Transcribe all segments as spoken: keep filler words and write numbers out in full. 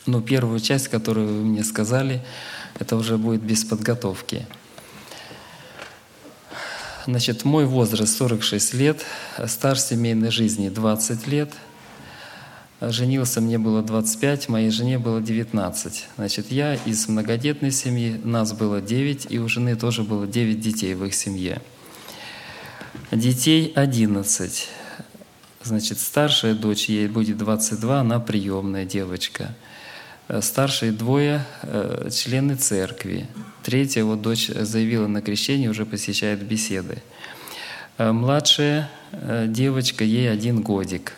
Но первую часть, которую вы мне сказали, это уже будет без подготовки. Значит, мой возраст сорок шесть лет, стаж семейной жизни двадцать лет. Женился, мне было двадцать пять, моей жене было девятнадцать. Значит, я из многодетной семьи, нас было девять, и у жены тоже было девять детей в их семье. Детей одиннадцать. Значит, старшая дочь, ей будет двадцать два, она приемная девочка. Старшие двое – члены церкви. Третья вот дочь заявила на крещение, уже посещает беседы. Младшая девочка, ей один годик.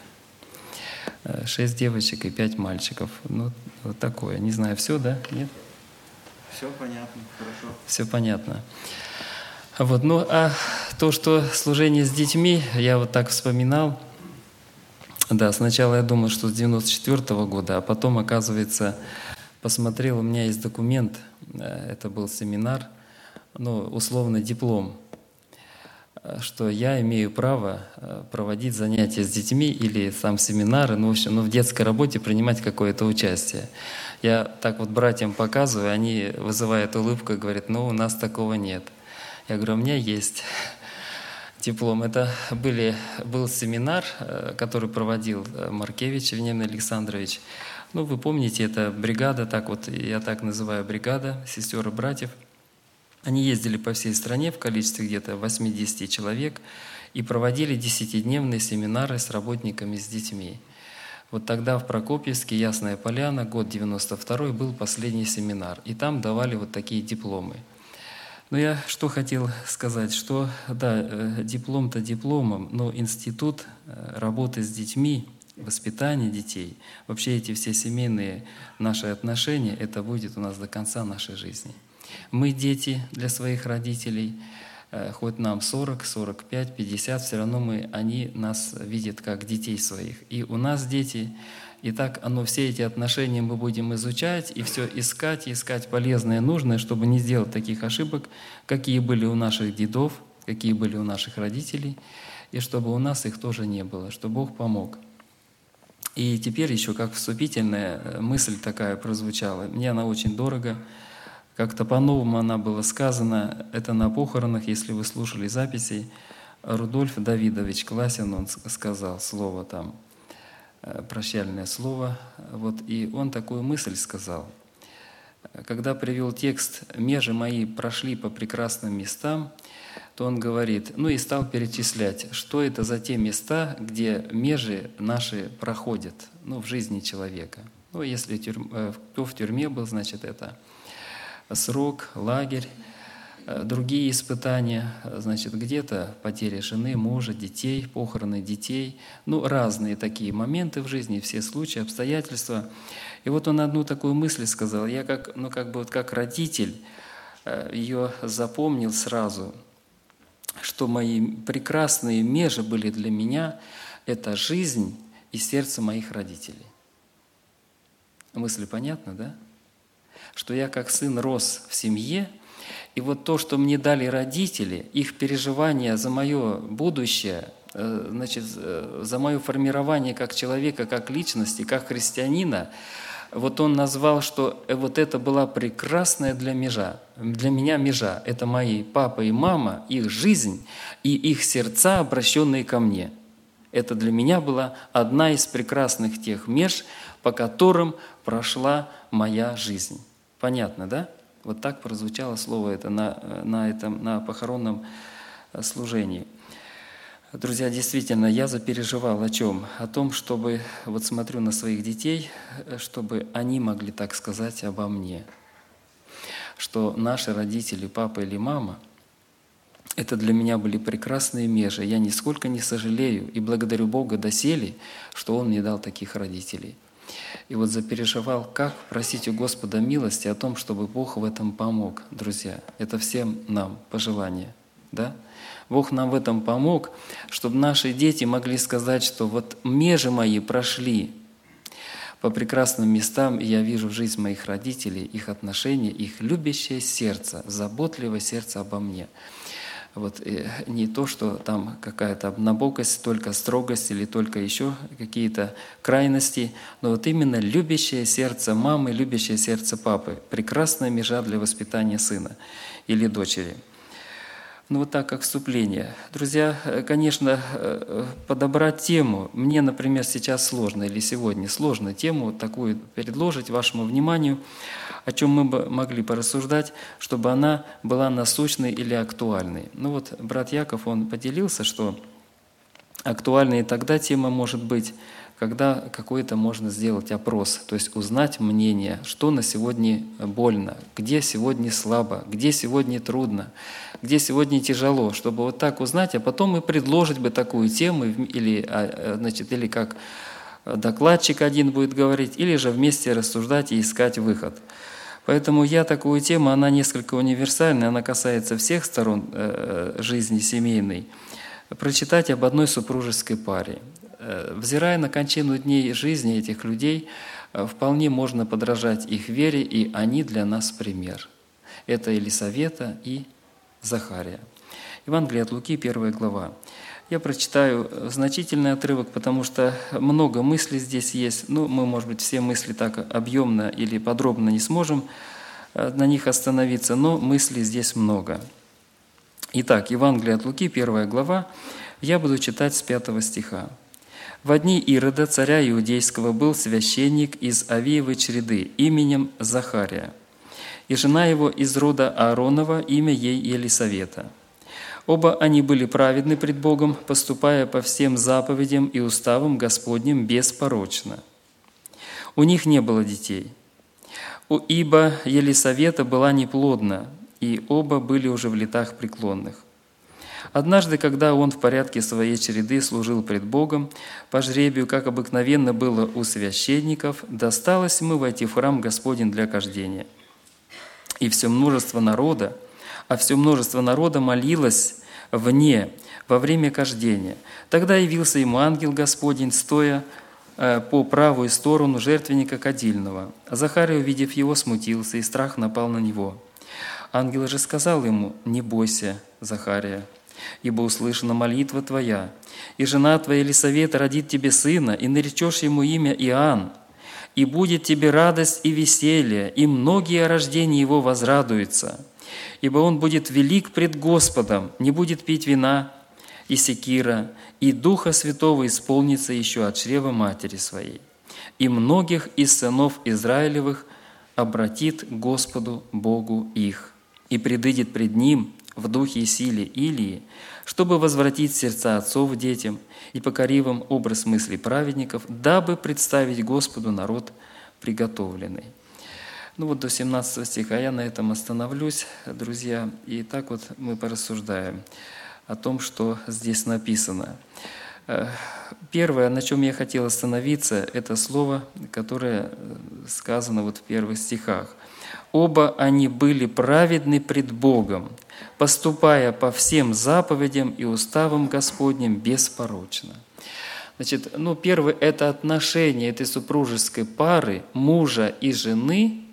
Шесть девочек и пять мальчиков. Ну, вот такое. Не знаю, все, да? Нет? Все понятно, хорошо. Все понятно. Вот, ну, а то, что служение с детьми, я вот так вспоминал. Да, сначала я думал, что с девяносто четвёртого года, а потом, оказывается, посмотрел, у меня есть документ, это был семинар, ну, условно диплом, что я имею право проводить занятия с детьми или сам семинары, ну, в общем, ну, в детской работе принимать какое-то участие. Я так вот братьям показываю, они вызывают улыбку и говорят, ну, у нас такого нет. Я говорю, у меня есть диплом. Это были, был семинар, который проводил Маркевич Вениамин Александрович. Ну, вы помните, это бригада, так вот, я так называю бригада, сестер и братьев. Они ездили по всей стране в количестве где-то восемьдесят человек и проводили десятидневные семинары с работниками, с детьми. Вот тогда в Прокопьевске, Ясная Поляна, год девяносто второй, был последний семинар. И там давали вот такие дипломы. Но я что хотел сказать, что да, диплом-то дипломом, но институт работы с детьми, воспитания детей, вообще эти все семейные наши отношения, это будет у нас до конца нашей жизни. Мы дети для своих родителей, хоть нам сорок, сорок пять, пятьдесят, все равно мы, они нас видят как детей своих. И у нас дети. И так оно, все эти отношения мы будем изучать и все искать, и искать полезное и нужное, чтобы не сделать таких ошибок, какие были у наших дедов, какие были у наших родителей, и чтобы у нас их тоже не было, чтобы Бог помог. И теперь еще как вступительная мысль такая прозвучала. Мне она очень дорого. Как-то по-новому она была сказана. Это на похоронах, если вы слушали записи, Рудольф Давидович Класин, он сказал слово там, прощальное слово. Вот, и он такую мысль сказал. Когда привел текст «Межи мои прошли по прекрасным местам», то он говорит, ну и стал перечислять, что это за те места, где межи наши проходят, ну, в жизни человека. Ну, если тюрьм, кто в тюрьме был, значит, это срок, лагерь, другие испытания, значит, где-то потеря жены, мужа, детей, похороны детей, ну, разные такие моменты в жизни, все случаи, обстоятельства. И вот он одну такую мысль сказал, я как, ну, как бы вот как родитель ее запомнил сразу, что мои прекрасные межи были для меня – это жизнь и сердце моих родителей. Мысль понятна, да? Что я как сын рос в семье, и вот то, что мне дали родители, их переживания за мое будущее, значит, за мое формирование как человека, как личности, как христианина, вот он назвал, что вот это была прекрасная для межа, для меня межа. Это мои папа и мама, их жизнь и их сердца, обращенные ко мне. Это для меня была одна из прекрасных тех меж, по которым прошла моя жизнь. Понятно, да? Вот так прозвучало слово это на, на, этом, на похоронном служении. Друзья, действительно, я запереживал о чем? О том, чтобы, вот смотрю на своих детей, чтобы они могли так сказать обо мне. Что наши родители, папа или мама, это для меня были прекрасные межи. Я нисколько не сожалею и благодарю Бога доселе, что Он мне дал таких родителей. И вот запереживал, как просить у Господа милости о том, чтобы Бог в этом помог, друзья. Это всем нам пожелание, да? Бог нам в этом помог, чтобы наши дети могли сказать, что вот межи мои прошли по прекрасным местам, и я вижу жизнь моих родителей, их отношения, их любящее сердце, заботливое сердце обо мне. Вот, не то, что там какая-то однобокость, только строгость или только еще какие-то крайности, но вот именно любящее сердце мамы, любящее сердце папы, прекрасная межа для воспитания сына или дочери. Ну вот так, как вступление. Друзья, конечно, подобрать тему, мне, например, сейчас сложно, или сегодня сложно тему такую предложить вашему вниманию, о чем мы бы могли порассуждать, чтобы она была насущной или актуальной. Ну вот брат Яков, он поделился, что актуальной тогда тема может быть, когда какой-то можно сделать опрос, то есть узнать мнение, что на сегодня больно, где сегодня слабо, где сегодня трудно, где сегодня тяжело, чтобы вот так узнать, а потом и предложить бы такую тему, или, значит, или как докладчик один будет говорить, или же вместе рассуждать и искать выход. Поэтому я такую тему, она несколько универсальная, она касается всех сторон жизни семейной. Прочитать об одной супружеской паре. Взирая на кончину дней жизни этих людей, вполне можно подражать их вере, и они для нас пример. Это Елисавета и Захария. Евангелие от Луки, первая глава. Я прочитаю значительный отрывок, потому что много мыслей здесь есть. Ну, мы, может быть, все мысли так объемно или подробно не сможем на них остановиться, но мыслей здесь много. Итак, Евангелие от Луки, первая глава. Я буду читать с пятого стиха. «Во дни Ирода, царя Иудейского, был священник из Авиевой череды именем Захария, и жена его из рода Ааронова, имя ей Елисавета. Оба они были праведны пред Богом, поступая по всем заповедям и уставам Господним беспорочно. У них не было детей, ибо Елисавета была неплодна, и оба были уже в летах преклонных. Однажды, когда он в порядке своей череды служил пред Богом, по жребию, как обыкновенно было у священников, досталось ему войти в храм Господень для кождения. И все множество народа, а все множество народа молилось вне, во время кождения. Тогда явился ему ангел Господень, стоя по правую сторону жертвенника кадильного. Захария, увидев его, смутился, и страх напал на него. Ангел же сказал ему: «Не бойся, Захария, ибо услышана молитва твоя, и жена твоя Елисавета родит тебе сына, и наречешь ему имя Иоанн, и будет тебе радость и веселье, и многие о рождении его возрадуются, ибо он будет велик пред Господом, не будет пить вина и секира, и Духа Святого исполнится еще от чрева матери своей, и многих из сынов Израилевых обратит к Господу Богу их, и предыдет пред Ним в духе и силе Илии, чтобы возвратить сердца отцов детям и покорив им образ мыслей праведников, дабы представить Господу народ приготовленный». Ну вот до семнадцатого стиха я на этом остановлюсь, друзья, и так вот мы порассуждаем о том, что здесь написано. Первое, на чем я хотел остановиться, это слово, которое сказано вот в первых стихах. «Оба они были праведны пред Богом, поступая по всем заповедям и уставам Господним беспорочно». Значит, ну, первое – это отношение этой супружеской пары, мужа и жены,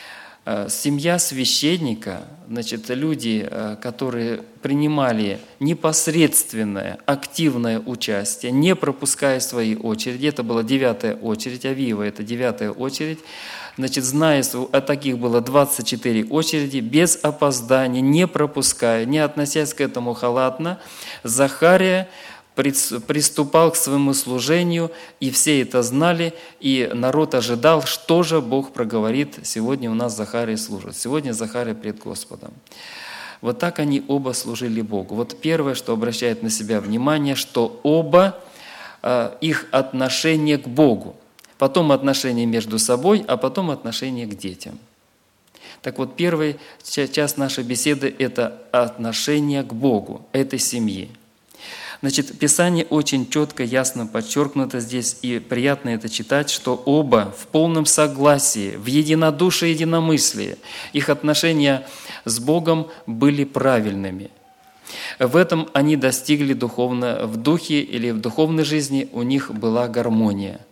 семья священника, значит, люди, которые принимали непосредственное, активное участие, не пропуская свои очереди. Это была девятая очередь, Авиева – это девятая очередь. Значит, зная, а таких было двадцать четыре очереди, без опоздания, не пропуская, не относясь к этому халатно, Захария приступал к своему служению, и все это знали, и народ ожидал, что же Бог проговорит: сегодня у нас Захария служит, сегодня Захария пред Господом. Вот так они оба служили Богу. Вот первое, что обращает на себя внимание, что оба, их отношение к Богу, потом отношения между собой, а потом отношения к детям. Так вот, первая часть нашей беседы – это отношение к Богу, этой семьи. Значит, Писание очень четко, ясно подчеркнуто здесь, и приятно это читать, что оба в полном согласии, в единодушии, единомыслии, их отношения с Богом были правильными. В этом они достигли духовно, в духе или в духовной жизни у них была гармония.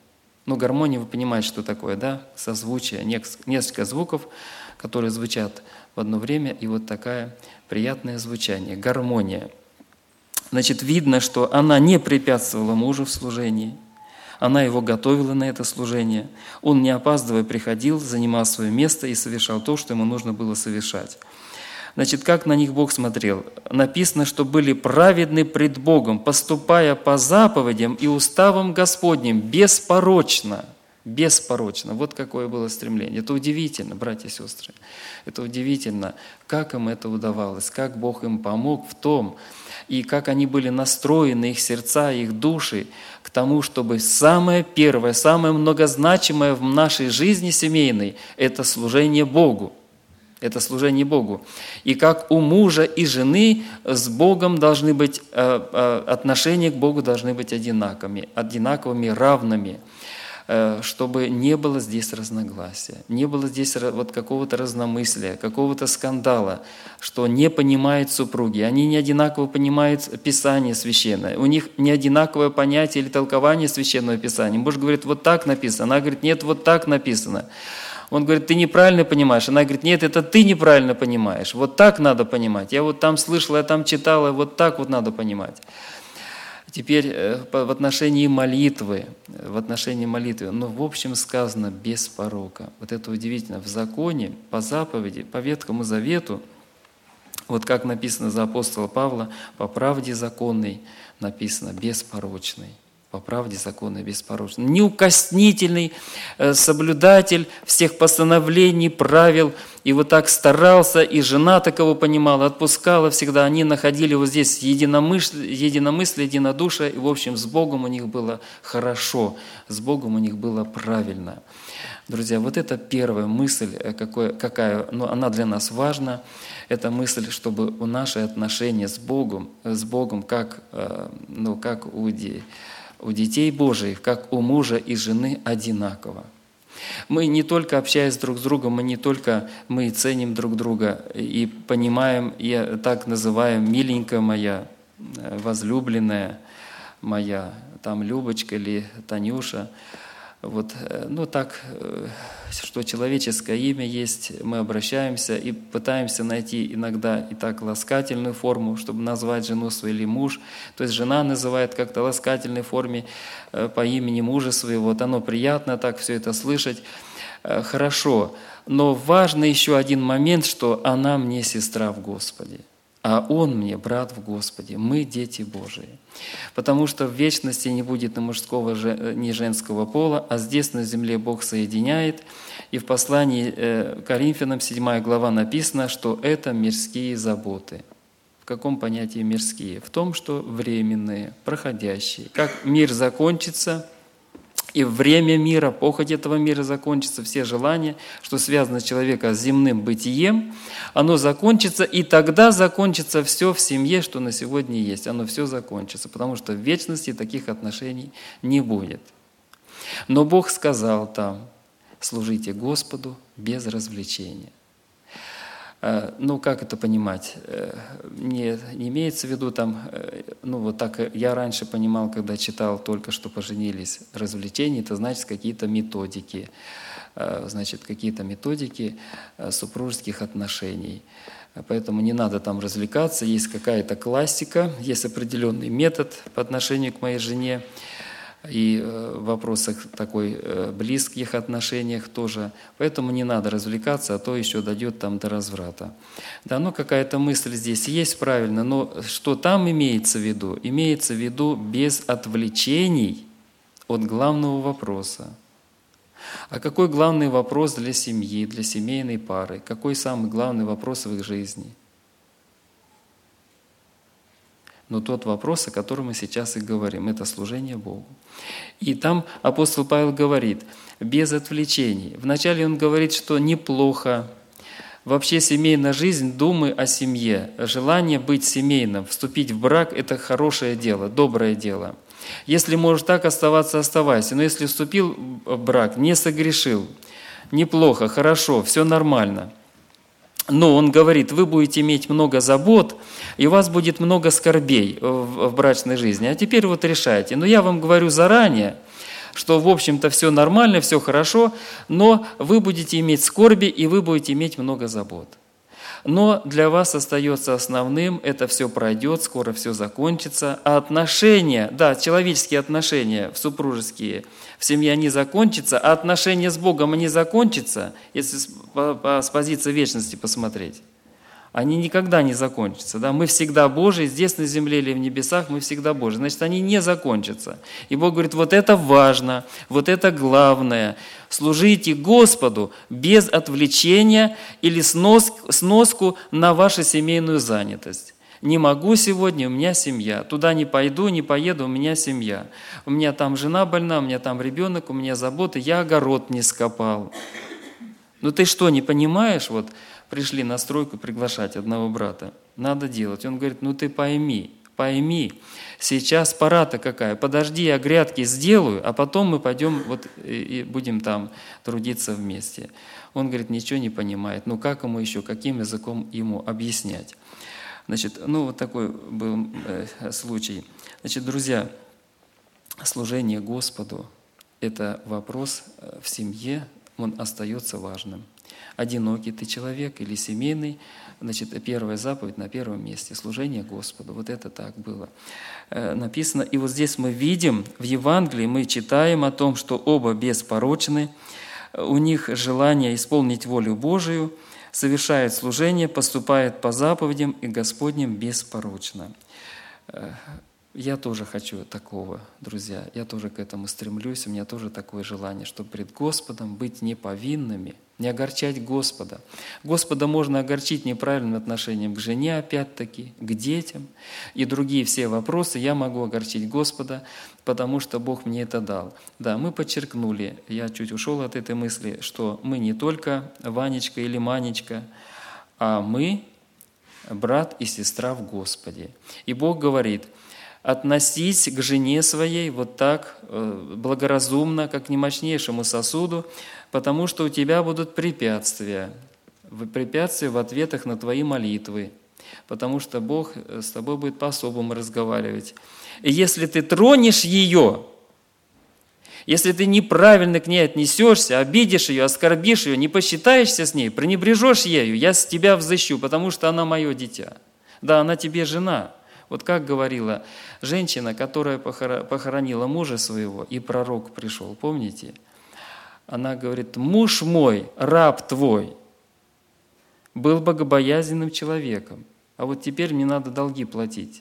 Ну, гармония, вы понимаете, что такое, да? Созвучие, несколько звуков, которые звучат в одно время, и вот такое приятное звучание, гармония. Значит, видно, что она не препятствовала мужу в служении, она его готовила на это служение. Он, не опаздывая, приходил, занимал свое место и совершал то, что ему нужно было совершать. Значит, как на них Бог смотрел? Написано, что были праведны пред Богом, поступая по заповедям и уставам Господним, беспорочно. Беспорочно. Вот какое было стремление. Это удивительно, братья и сестры. Это удивительно, как им это удавалось, как Бог им помог в том, и как они были настроены, их сердца, их души, к тому, чтобы самое первое, самое многозначимое в нашей жизни семейной – это служение Богу. Это служение Богу. И как у мужа и жены с Богом должны быть, отношения к Богу должны быть одинаковыми, одинаковыми, равными, чтобы не было здесь разногласия, не было здесь вот какого-то разномыслия, какого-то скандала, что не понимают супруги, они не одинаково понимают Писание Священное, у них не одинаковое понятие или толкование Священного Писания. Муж говорит, вот так написано, она говорит, нет, вот так написано. Он говорит, ты неправильно понимаешь. Она говорит, нет, это ты неправильно понимаешь. Вот так надо понимать. Я вот там слышала, я там читала, вот так вот надо понимать. Теперь в отношении молитвы, в отношении молитвы, ну, в общем сказано, без порока. Вот это удивительно. В законе, по заповеди, по Ветхому Завету, вот как написано за апостола Павла, по правде законной написано, беспорочный. По правде законной, беспорочный. Неукоснительный соблюдатель всех постановлений, правил. И вот так старался, и жена такого понимала, отпускала всегда. Они находили вот здесь единомыслие, единомыслие, единодушие. И, в общем, с Богом у них было хорошо, с Богом у них было правильно. Друзья, вот это первая мысль, какая, какая, ну, она для нас важна. Это мысль, чтобы у наши отношения с Богом, с Богом как, ну, как у детей, у детей Божьих, как у мужа и жены, одинаково. Мы не только общаясь друг с другом, мы не только мы ценим друг друга и понимаем, и так называем «миленькая моя», «возлюбленная моя», там Любочка или Танюша. Вот, ну так, что человеческое имя есть, мы обращаемся и пытаемся найти иногда и так ласкательную форму, чтобы назвать жену свою или муж. То есть жена называет как-то ласкательной форме по имени мужа своего. Вот оно приятно так все это слышать. Хорошо, но важно еще один момент, что она мне сестра в Господе. А он мне брат в Господе, мы дети Божии. Потому что в вечности не будет ни мужского, ни женского пола, а здесь на земле Бог соединяет. И в послании к Коринфянам, седьмая глава, написано, что это мирские заботы. В каком понятии мирские? В том, что временные, проходящие. Как мир закончится, и время мира, похоть этого мира закончится, все желания, что связано с человеком с земным бытием, оно закончится, и тогда закончится все в семье, что на сегодня есть. Оно все закончится, потому что в вечности таких отношений не будет. Но Бог сказал там, служите Господу без развлечения. Ну, как это понимать? Не, не имеется в виду там, ну, вот так я раньше понимал, когда читал только что поженились, развлечения, это значит какие-то методики, значит, какие-то методики супружеских отношений. Поэтому не надо там развлекаться, есть какая-то классика, есть определенный метод по отношению к моей жене, и в вопросах такой близких отношениях тоже. Поэтому не надо развлекаться, а то еще дойдет там до разврата. Да, ну какая-то мысль здесь есть, правильно, но что там имеется в виду? Имеется в виду без отвлечений от главного вопроса. А какой главный вопрос для семьи, для семейной пары? Какой самый главный вопрос в их жизни? Но тот вопрос, о котором мы сейчас и говорим, это служение Богу. И там апостол Павел говорит, без отвлечений. Вначале он говорит, что неплохо. Вообще семейная жизнь, думы о семье, желание быть семейным, вступить в брак – это хорошее дело, доброе дело. Если можешь так оставаться, оставайся. Но если вступил в брак, не согрешил, неплохо, хорошо, все нормально. Но он говорит, вы будете иметь много забот, и у вас будет много скорбей в брачной жизни. А теперь вот решайте. Но я вам говорю заранее, что, в общем-то, все нормально, все хорошо, но вы будете иметь скорби, и вы будете иметь много забот. Но для вас остается основным, это все пройдет, скоро все закончится. А отношения, да, человеческие отношения, супружеские, в семье они закончатся, а отношения с Богом они закончатся, если с, по, по, с позиции вечности посмотреть. Они никогда не закончатся. Да? Мы всегда Божии, здесь на земле или в небесах мы всегда Божии. Значит, они не закончатся. И Бог говорит, вот это важно, вот это главное. Служите Господу без отвлечения или снос, сноску на вашу семейную занятость. Не могу сегодня, у меня семья. Туда не пойду, не поеду, у меня семья. У меня там жена больна, у меня там ребенок, у меня заботы, я огород не скопал. Ну ты что, не понимаешь? Вот пришли на стройку приглашать одного брата. Надо делать. Он говорит, ну ты пойми, пойми, сейчас пора-то какая, подожди, я грядки сделаю, а потом мы пойдем вот и будем там трудиться вместе. Он говорит, ничего не понимает. Ну как ему еще, каким языком ему объяснять? Значит, ну вот такой был э, случай. Значит, друзья, служение Господу – это вопрос в семье, он остается важным. Одинокий ты человек или семейный, значит, первая заповедь на первом месте – служение Господу. Вот это так было э, написано. И вот здесь мы видим, в Евангелии мы читаем о том, что оба беспорочны, у них желание исполнить волю Божию, совершают служение, поступают по заповедям и Господним беспорочно. Э, Я тоже хочу такого, друзья. Я тоже к этому стремлюсь. У меня тоже такое желание, чтобы пред Господом быть неповинными, не огорчать Господа. Господа можно огорчить неправильным отношением к жене, опять-таки, к детям. И другие все вопросы я могу огорчить Господа, потому что Бог мне это дал. Да, мы подчеркнули, я чуть ушел от этой мысли, что мы не только Ванечка или Манечка, а мы брат и сестра в Господе. И Бог говорит, относись к жене своей вот так благоразумно, как к немощнейшему сосуду, потому что у тебя будут препятствия, препятствия в ответах на твои молитвы, потому что Бог с тобой будет по-особому разговаривать. И если ты тронешь ее, если ты неправильно к ней отнесешься, обидишь ее, оскорбишь ее, не посчитаешься с ней, пренебрежешь ею, я с тебя взыщу, потому что она мое дитя. Да, она тебе жена. Вот как говорила женщина, которая похоронила мужа своего, и пророк пришел, помните? Она говорит, муж мой, раб твой, был богобоязненным человеком, а вот теперь мне надо долги платить.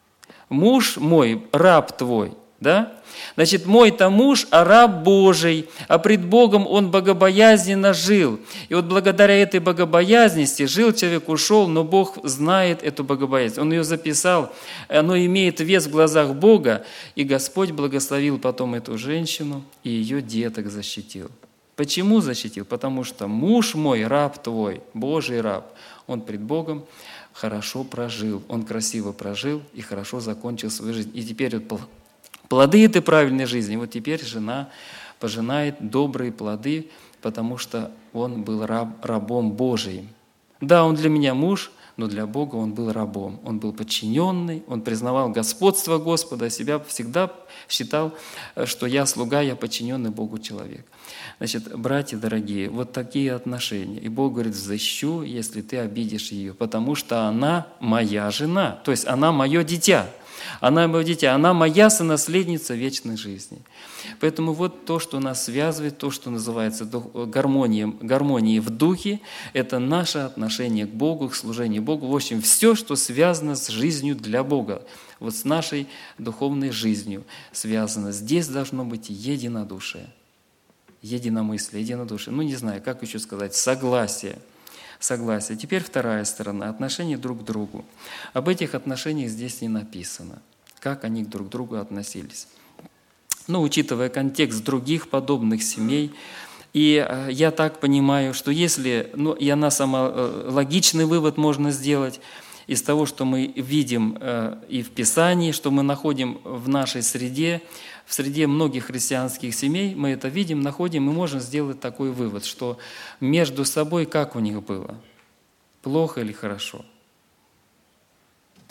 Муж мой, раб твой, да? Значит, мой-то муж, а раб Божий, а пред Богом он богобоязненно жил. И вот благодаря этой богобоязненности жил человек, ушел, но Бог знает эту богобоязненность. Он ее записал, оно имеет вес в глазах Бога, и Господь благословил потом эту женщину и ее деток защитил. Почему защитил? Потому что муж мой, раб твой, Божий раб, он пред Богом хорошо прожил, он красиво прожил и хорошо закончил свою жизнь. И теперь вот плоды этой правильной жизни, вот теперь жена пожинает добрые плоды, потому что он был раб, рабом Божиим. Да, он для меня муж, но для Бога он был рабом. Он был подчиненный, он признавал господство Господа, себя всегда считал, что я слуга, я подчиненный Богу человек. Значит, братья дорогие, вот такие отношения. И Бог говорит, взыщу, если ты обидишь ее, потому что она моя жена, то есть она мое дитя. Она мое дитя, она моя сонаследница вечной жизни. Поэтому вот то, что нас связывает, то, что называется гармонией, гармонией в духе, это наше отношение к Богу, к служению Богу. В общем, все, что связано с жизнью для Бога, вот с нашей духовной жизнью связано. Здесь должно быть единодушие, единомыслие, единодушие. Ну, не знаю, как еще сказать, согласие. Согласие. Теперь вторая сторона – отношения друг к другу. Об этих отношениях здесь не написано, как они друг к другу относились. Но учитывая контекст других подобных семей, и я так понимаю, что если, ну и она сама, логичный вывод можно сделать из того, что мы видим и в Писании, что мы находим в нашей среде, в среде многих христианских семей, мы это видим, находим, и можем сделать такой вывод, что между собой как у них было? Плохо или хорошо?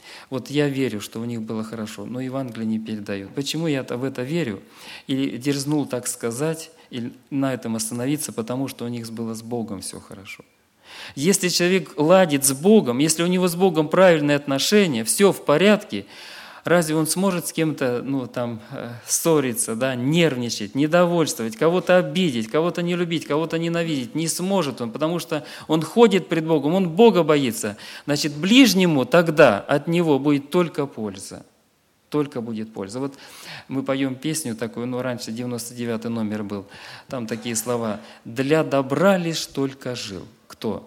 Вот я верю, что у них было хорошо, но Евангелие не передает. Почему я в это верю? Или дерзнул так сказать, или на этом остановиться, потому что у них было с Богом все хорошо. Если человек ладит с Богом, если у него с Богом правильные отношения, все в порядке, разве он сможет с кем-то ну, там, ссориться, да, нервничать, недовольствовать, кого-то обидеть, кого-то не любить, кого-то ненавидеть? Не сможет он, потому что он ходит пред Богом, он Бога боится. Значит, ближнему тогда от него будет только польза. Только будет польза. Вот мы поем песню такую, ну раньше девяносто девятый номер был, там такие слова: «Для добра лишь только жил». Кто?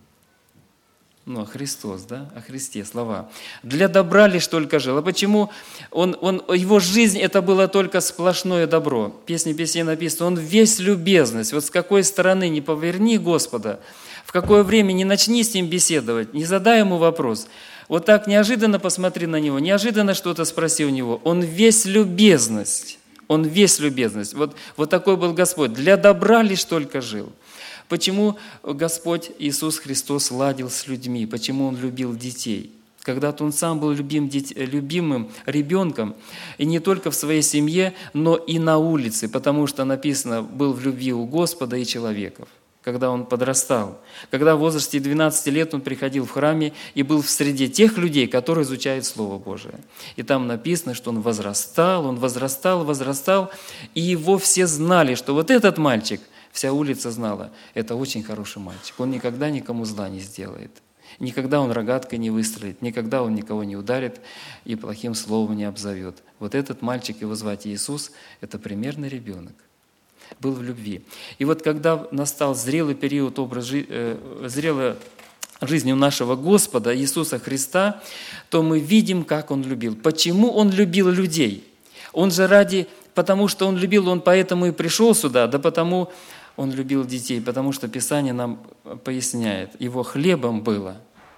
Ну, Христос, да? О Христе слова. «Для добра лишь только жил». А почему? Он, он, его жизнь – это было только сплошное добро. В Песне песней написано: «Он весь любезность». Вот с какой стороны не поверни Господа, в какое время не начни с Ним беседовать, не задай Ему вопрос. Вот так неожиданно посмотри на Него, неожиданно что-то спроси у Него. Он весь любезность. Он весь любезность. Вот, вот такой был Господь. «Для добра лишь только жил». Почему Господь Иисус Христос ладил с людьми? Почему Он любил детей? Когда-то Он сам был любим, любимым ребенком, и не только в своей семье, но и на улице, потому что написано, был в любви у Господа и человеков. Когда Он подрастал, когда в возрасте двенадцати лет Он приходил в храме и был в среде тех людей, которые изучают Слово Божие. И там написано, что Он возрастал, Он возрастал, возрастал, и Его все знали, что вот этот мальчик, вся улица знала, это очень хороший мальчик, он никогда никому зла не сделает, никогда он рогаткой не выстрелит, никогда он никого не ударит и плохим словом не обзовет. Вот этот мальчик, его звать Иисус, это примерный ребенок. Был в любви. И вот когда настал зрелый период образ жи- э, зрелая жизнь у нашего Господа Иисуса Христа, то мы видим, как Он любил. Почему Он любил людей? Он же ради, потому что Он любил, Он поэтому и пришел сюда, да потому Он любил детей, потому что Писание нам поясняет, Его хлебом было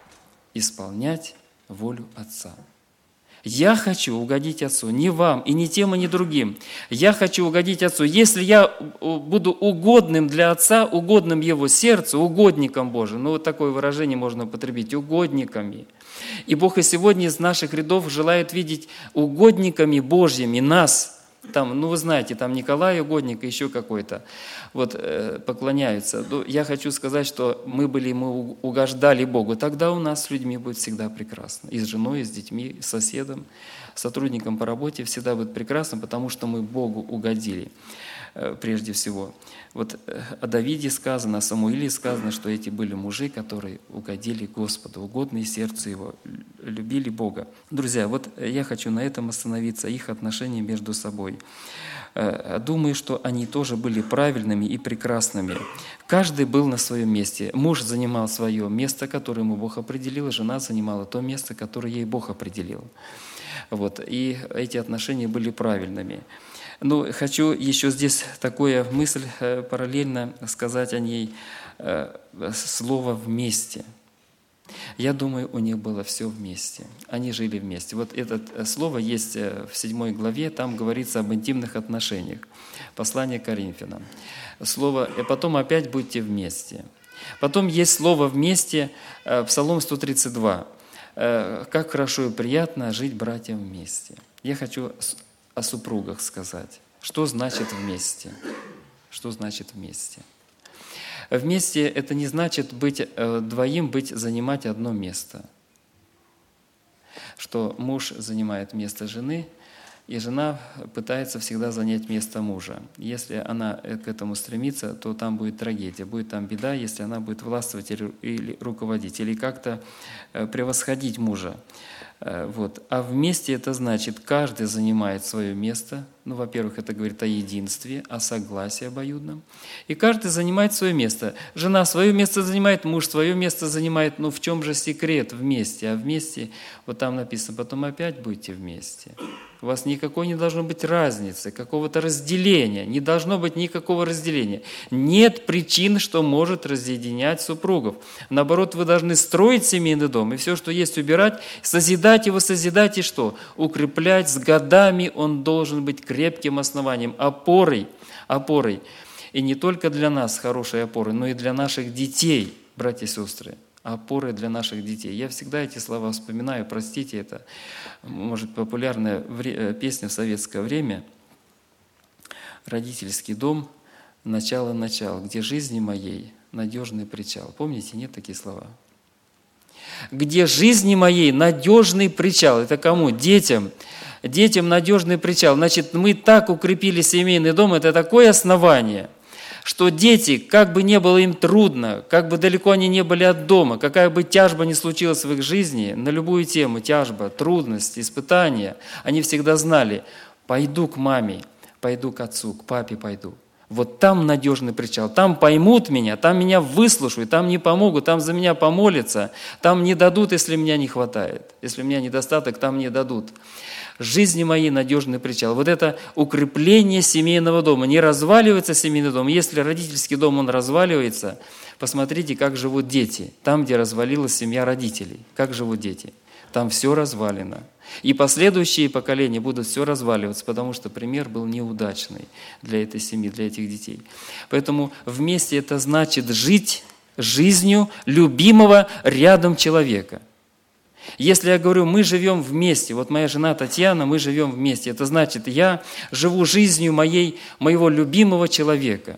исполнять волю Отца. Я хочу угодить Отцу, не вам, и не тем, и не другим. Я хочу угодить Отцу. Если я буду угодным для Отца, угодным Его сердцу, угодником Божьим, ну вот такое выражение можно употребить, угодниками. И Бог и сегодня из наших рядов желает видеть угодниками Божьими нас. Там, ну вы знаете, там Николай угодник и еще какой-то, вот э, поклоняются. Ну, я хочу сказать, что мы были, мы угождали Богу. Тогда у нас с людьми будет всегда прекрасно. И с женой, и с детьми, и с соседом, сотрудником по работе всегда будет прекрасно, потому что мы Богу угодили э, прежде всего. Вот э, о Давиде сказано, о Самуиле сказано, что эти были мужи, которые угодили Господу, угодные сердцу Его, любили Бога. Друзья, вот я хочу на этом остановиться, их отношения между собой. Думаю, что они тоже были правильными и прекрасными. Каждый был на своем месте. Муж занимал свое место, которое ему Бог определил, и жена занимала то место, которое ей Бог определил. Вот. И эти отношения были правильными. Но хочу еще здесь такую мысль параллельно сказать о ней, слово «вместе». Я думаю, у них было все вместе. Они жили вместе. Вот это слово есть в седьмой главе, там говорится об интимных отношениях. Послание к Коринфянам. Слово, и потом опять будьте вместе. Потом есть слово «вместе», Псалом сто тридцать два. Как хорошо и приятно жить братьям вместе. Я хочу о супругах сказать. Что значит вместе? Что значит вместе? Вместе это не значит быть двоим, быть, занимать одно место. Что муж занимает место жены, и жена пытается всегда занять место мужа. Если она к этому стремится, то там будет трагедия, будет там беда, если она будет властвовать или руководить, или как-то превосходить мужа. Вот. А вместе это значит, каждый занимает свое место. Ну, во-первых, это говорит о единстве, о согласии обоюдном. И каждый занимает свое место. Жена свое место занимает, муж свое место занимает. Ну, в чем же секрет вместе? А вместе, вот там написано, потом опять будете вместе. У вас никакой не должно быть разницы, какого-то разделения. Не должно быть никакого разделения. Нет причин, что может разъединять супругов. Наоборот, вы должны строить семейный дом, и все, что есть, убирать, созидать его, созидать и что? Укреплять с годами он должен быть крепким основанием, опорой, опорой. И не только для нас хорошей опорой, но и для наших детей, братья и сестры. опорой для наших детей. Я всегда эти слова вспоминаю, простите, это, может, популярная песня в советское время. «Родительский дом, начало-начало, где жизни моей надежный причал». Помните, нет такие слова? Где жизни моей надежный причал. Это кому? Детям. Детям надежный причал. Значит, мы так укрепили семейный дом, это такое основание, что дети, как бы не было им трудно, как бы далеко они не были от дома, какая бы тяжба ни случилась в их жизни, на любую тему, тяжба, трудность, испытания, они всегда знали: пойду к маме, пойду к отцу, к папе пойду. Вот там надежный причал, там поймут меня, там меня выслушают, там не помогут, там за меня помолятся, там не дадут, если меня не хватает. Если у меня недостаток, там не дадут. Жизни моей надежный причал. Вот это укрепление семейного дома. Не разваливается семейный дом. Если родительский дом, он разваливается, посмотрите, как живут дети. Там, где развалилась семья родителей. Как живут дети? Там все развалено. И последующие поколения будут все разваливаться, потому что пример был неудачный для этой семьи, для этих детей. Поэтому вместе это значит жить жизнью любимого рядом человека. Если я говорю, мы живем вместе, вот моя жена Татьяна, мы живем вместе, это значит, я живу жизнью моей, моего любимого человека.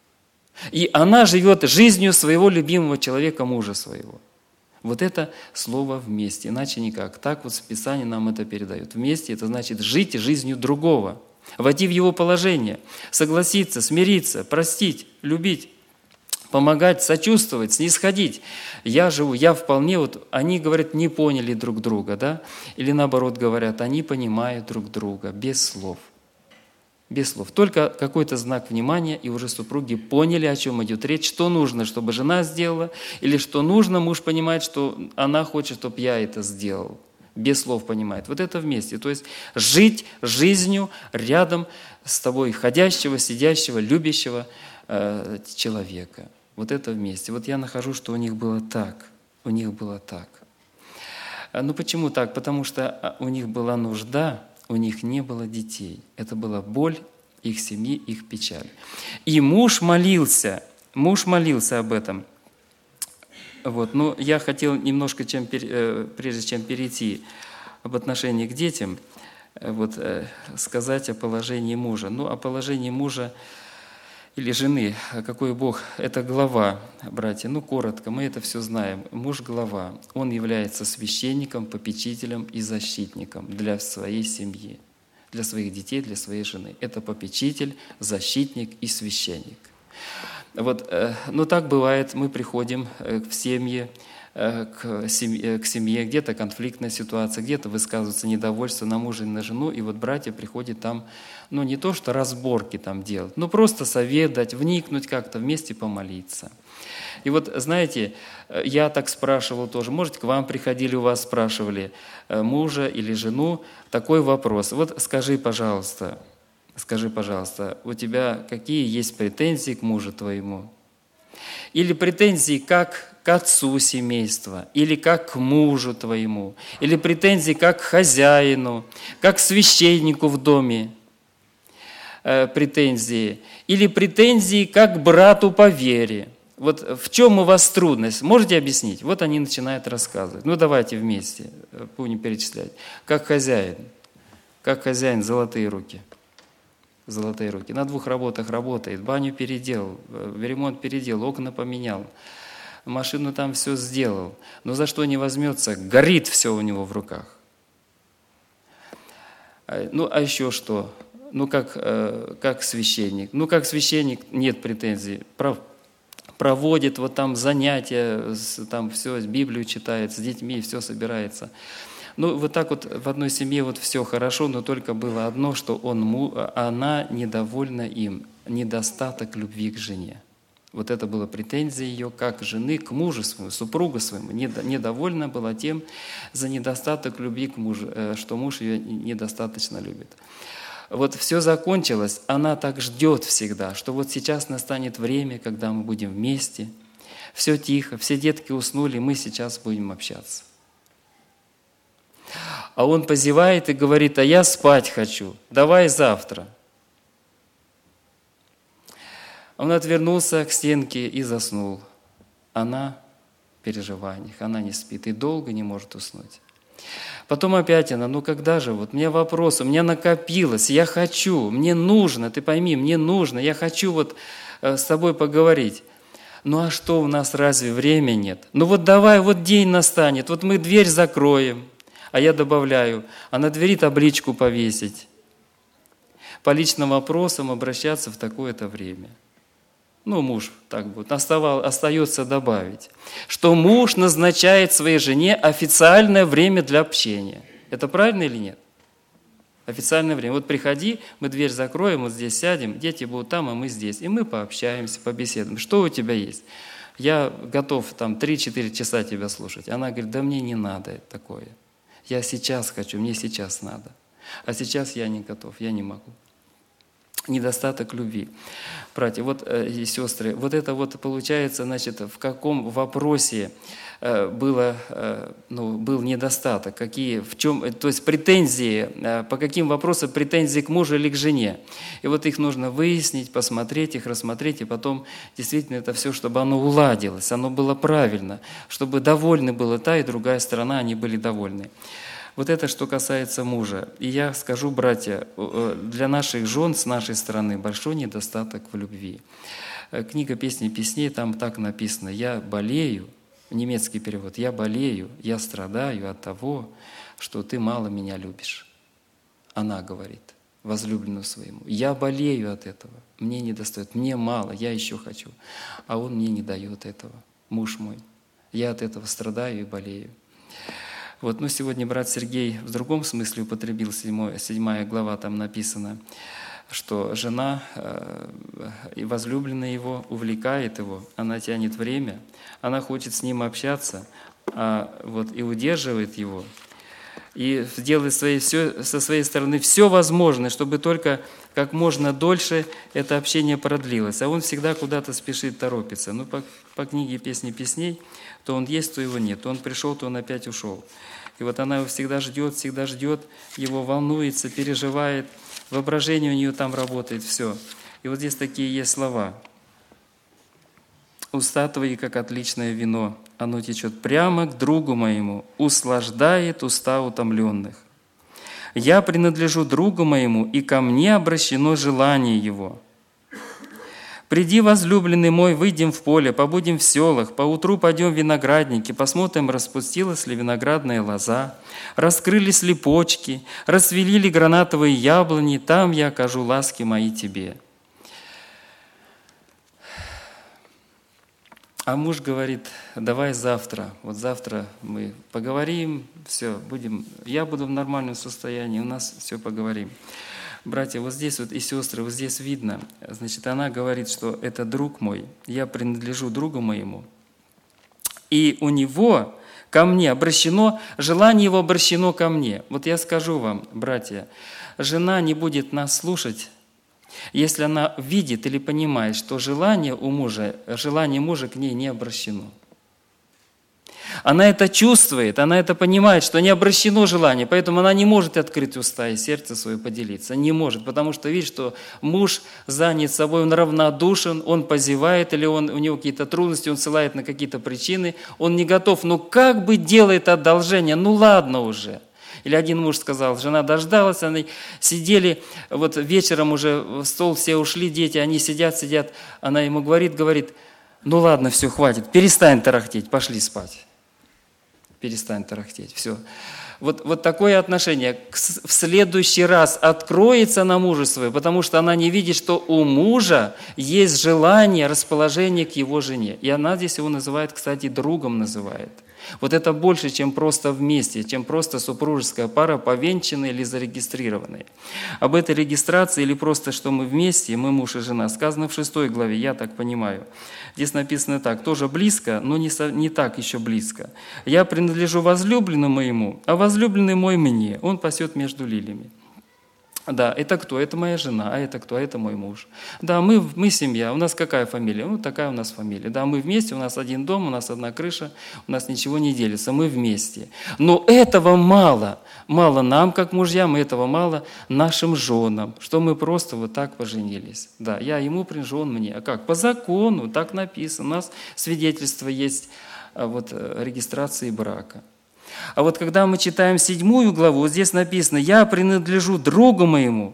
И она живет жизнью своего любимого человека, мужа своего. Вот это слово «вместе», иначе никак. Так вот в Писании нам это передают. Вместе – это значит жить жизнью другого, войти в его положение, согласиться, смириться, простить, любить, помогать, сочувствовать, снисходить. Я живу, я вполне, вот они, говорят, не поняли друг друга, да? Или наоборот говорят, они понимают друг друга без слов. Без слов. Только какой-то знак внимания, и уже супруги поняли, о чем идет речь, что нужно, чтобы жена сделала, или что нужно, муж понимает, что она хочет, чтобы я это сделал. Без слов понимает. Вот это вместе. То есть жить жизнью рядом с тобой, ходящего, сидящего, любящего э, человека. Вот это вместе. Вот я нахожу, что у них было так. У них было так. Ну почему так? Потому что у них была нужда, у них не было детей. Это была боль их семьи, их печаль. И муж молился, муж молился об этом. Вот. Но я хотел немножко, чем, прежде чем перейти об отношении к детям, вот, сказать о положении мужа. Ну, о положении мужа или жены, какой Бог, это глава, братья. Ну, коротко, мы это все знаем. Муж – глава. Он является священником, попечителем и защитником для своей семьи, для своих детей, для своей жены. Это попечитель, защитник и священник. Вот, ну, так бывает, мы приходим в семьи, к семье, к семье, где-то конфликтная ситуация, где-то высказывается недовольство на мужа и на жену, и вот братья приходят там, ну не то что разборки там делать, но просто совет дать, вникнуть как-то, вместе помолиться. И вот, знаете, я так спрашивал тоже, может, к вам приходили, у вас спрашивали мужа или жену, такой вопрос. Вот скажи, пожалуйста, скажи, пожалуйста, у тебя какие есть претензии к мужу твоему? Или претензии как к отцу семейства, или как к мужу твоему, или претензии как к хозяину, как к священнику в доме, э, претензии, или претензии как к брату по вере. Вот в чем у вас трудность? Можете объяснить? Вот они начинают рассказывать. Ну давайте вместе, будем перечислять. Как хозяин, как хозяин, золотые руки. Золотые руки. На двух работах работает, баню переделал, ремонт переделал, окна поменял, машину там все сделал. Но за что не возьмется, горит все у него в руках. Ну, а еще что? Ну, как, как священник. Ну, как священник нет претензий. Проводит вот там занятия, там все, Библию читает, с детьми все собирается. Ну, вот так вот в одной семье вот все хорошо, но только было одно, что он, она недовольна им, недостаток любви к жене. Вот это была претензия ее как жены к мужу своему, супругу своему. Недовольна была тем за недостаток любви к мужу, что муж ее недостаточно любит. Вот все закончилось, она так ждет всегда, что вот сейчас настанет время, когда мы будем вместе, все тихо, все детки уснули, мы сейчас будем общаться. А он позевает и говорит, а я спать хочу, давай завтра. Он отвернулся к стенке и заснул. Она переживаниях, она не спит и долго не может уснуть. Потом опять она, ну когда же, вот мне вопрос, у меня накопилось, я хочу, мне нужно, ты пойми, мне нужно, я хочу вот с тобой поговорить. Ну а что, у нас разве времени нет? Ну вот давай, вот день настанет, вот мы дверь закроем, а я добавляю, а на двери табличку повесить. По личным вопросам обращаться в такое-то время. Ну, муж так будет, оставал, остается добавить, что муж назначает своей жене официальное время для общения. Это правильно или нет? Официальное время. Вот приходи, мы дверь закроем, вот здесь сядем, дети будут там, а мы здесь. И мы пообщаемся, побеседуем. Что у тебя есть? Я готов там три-четыре часа тебя слушать. Она говорит, да мне не надо такое. Я сейчас хочу, мне сейчас надо. А сейчас я не готов, я не могу. Недостаток любви. Братья вот, и сестры, вот это вот получается, значит, в каком вопросе было, ну, был недостаток, какие, в чем, то есть претензии, по каким вопросам претензии к мужу или к жене. И вот их нужно выяснить, посмотреть их, рассмотреть, и потом действительно это все, чтобы оно уладилось, оно было правильно, чтобы довольны была та и другая сторона, они были довольны. Вот это, что касается мужа. И я скажу, братья, для наших жен с нашей стороны большой недостаток в любви. Книга «Песни песней», там так написано, «Я болею», немецкий перевод, «Я болею, я страдаю от того, что ты мало меня любишь». Она говорит возлюбленному своему, «Я болею от этого, мне не достает, мне мало, я еще хочу». А он мне не дает этого, муж мой. Я от этого страдаю и болею. Вот, ну, сегодня брат Сергей в другом смысле употребил, седьмая, седьмая глава, там написано, что жена э, и возлюбленная его увлекает его, она тянет время, она хочет с ним общаться, а, вот, и удерживает его, и делает свои, все, со своей стороны все возможное, чтобы только как можно дольше это общение продлилось. А он всегда куда-то спешит, торопится. Ну, по, по книге «Песни песней», то он есть, то его нет. То он пришел, то он опять ушел. И вот она его всегда ждет, всегда ждет, его волнуется, переживает. Воображение у нее там работает, все. И вот здесь такие есть слова. «Уста твои, как отличное вино, оно течет прямо к другу моему, услаждает уста утомленных. Я принадлежу другу моему, и ко мне обращено желание его. Приди, возлюбленный мой, выйдем в поле, побудем в селах, поутру пойдем в виноградники, посмотрим, распустилась ли виноградная лоза, раскрылись ли почки, расцвели ли гранатовые яблони, там я окажу ласки мои тебе». А муж говорит, давай завтра, вот завтра мы поговорим, все, будем, я буду в нормальном состоянии, у нас все поговорим. Братья, вот здесь вот и сестры, вот здесь видно, значит, она говорит, что это друг мой, я принадлежу другу моему, и у него ко мне обращено, желание его обращено ко мне. Вот я скажу вам, братья, жена не будет нас слушать, если она видит или понимает, что желание у мужа, желание мужа к ней не обращено. Она это чувствует, она это понимает, что не обращено желание, поэтому она не может открыть уста и сердце свое поделиться. Не может, потому что видит, что муж занят собой, он равнодушен, он позевает, или он, у него какие-то трудности, он ссылает на какие-то причины, он не готов, ну как бы делает одолжение, ну ладно уже. Или один муж сказал, жена дождалась, они сидели, вот вечером уже в стол все ушли, дети, они сидят, сидят, она ему говорит, говорит, ну ладно, все, хватит, перестань тарахтеть, пошли спать. Перестань тарахтеть, все. Вот, вот такое отношение в следующий раз откроется на мужа свое, потому что она не видит, что у мужа есть желание, расположение к его жене. И она здесь его называет, кстати, другом называет. Вот это больше, чем просто вместе, чем просто супружеская пара, повенчанная или зарегистрированная. Об этой регистрации или просто, что мы вместе, мы муж и жена, сказано в шестой главе, я так понимаю. Здесь написано так, тоже близко, но не, со, не так еще близко. «Я принадлежу возлюбленному моему, а возлюбленный мой мне, он пасет между лилиями». Да, это кто? Это моя жена, а это кто? А это мой муж. Да, мы, мы семья, у нас какая фамилия? Ну, такая у нас фамилия. Да, мы вместе, у нас один дом, у нас одна крыша, у нас ничего не делится, мы вместе. Но этого мало. Мало нам, как мужьям, и этого мало нашим женам, что мы просто вот так поженились. Да, я ему принадлежу, он мне. А как? По закону, так написано. У нас свидетельство есть вот, регистрации брака. А вот когда мы читаем седьмую главу, вот здесь написано: «Я принадлежу другу моему,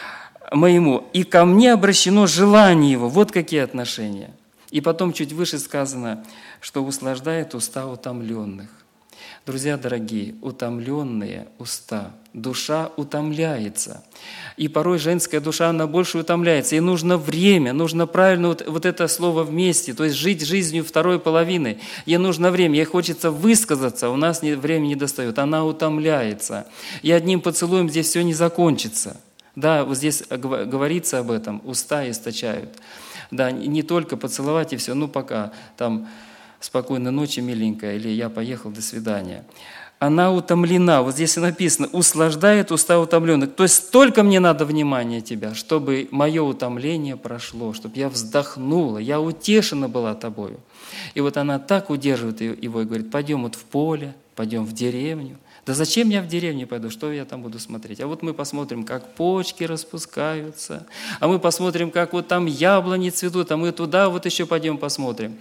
моему, и ко мне обращено желание его». Вот какие отношения. И потом чуть выше сказано, что услаждает уста утомленных. Друзья дорогие, утомленные уста, душа утомляется. И порой женская душа, она больше утомляется. Ей нужно время, нужно правильно вот, вот это слово «вместе», то есть жить жизнью второй половины. Ей нужно время, ей хочется высказаться, у нас времени не достает. Она утомляется. И одним поцелуем здесь все не закончится. Да, вот здесь говорится об этом, уста источают. Да, не только поцеловать и все, ну пока там... «Спокойной ночи, миленькая», или «Я поехал, до свидания». Она утомлена. Вот здесь и написано: «Услаждает уста утомленных». То есть столько мне надо внимания тебя, чтобы мое утомление прошло, чтобы я вздохнула, я утешена была тобою. И вот она так удерживает его и говорит: «Пойдем вот в поле, пойдем в деревню». Да зачем я в деревню пойду, что я там буду смотреть? А вот мы посмотрим, как почки распускаются, а мы посмотрим, как вот там яблони цветут, а мы туда вот еще пойдем посмотрим.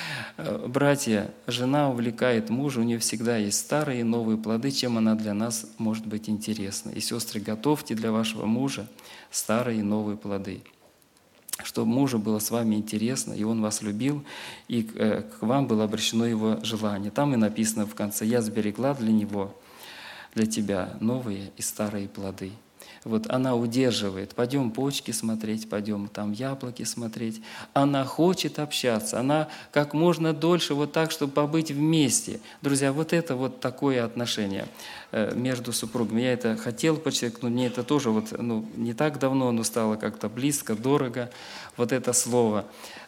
Братья, жена увлекает мужа, у нее всегда есть старые и новые плоды, чем она для нас может быть интересна. И, сестры, готовьте для вашего мужа старые и новые плоды, чтобы мужу было с вами интересно, и он вас любил, и к вам было обращено его желание. Там и написано в конце: «Я сберегла для него, для тебя новые и старые плоды». Вот она удерживает. Пойдем почки смотреть, пойдем там яблоки смотреть. Она хочет общаться. Она как можно дольше вот так, чтобы побыть вместе. Друзья, вот это вот такое отношение между супругами. Я это хотел подчеркнуть. Мне это тоже вот, ну, не так давно, но стало как-то близко, дорого. Вот это слово,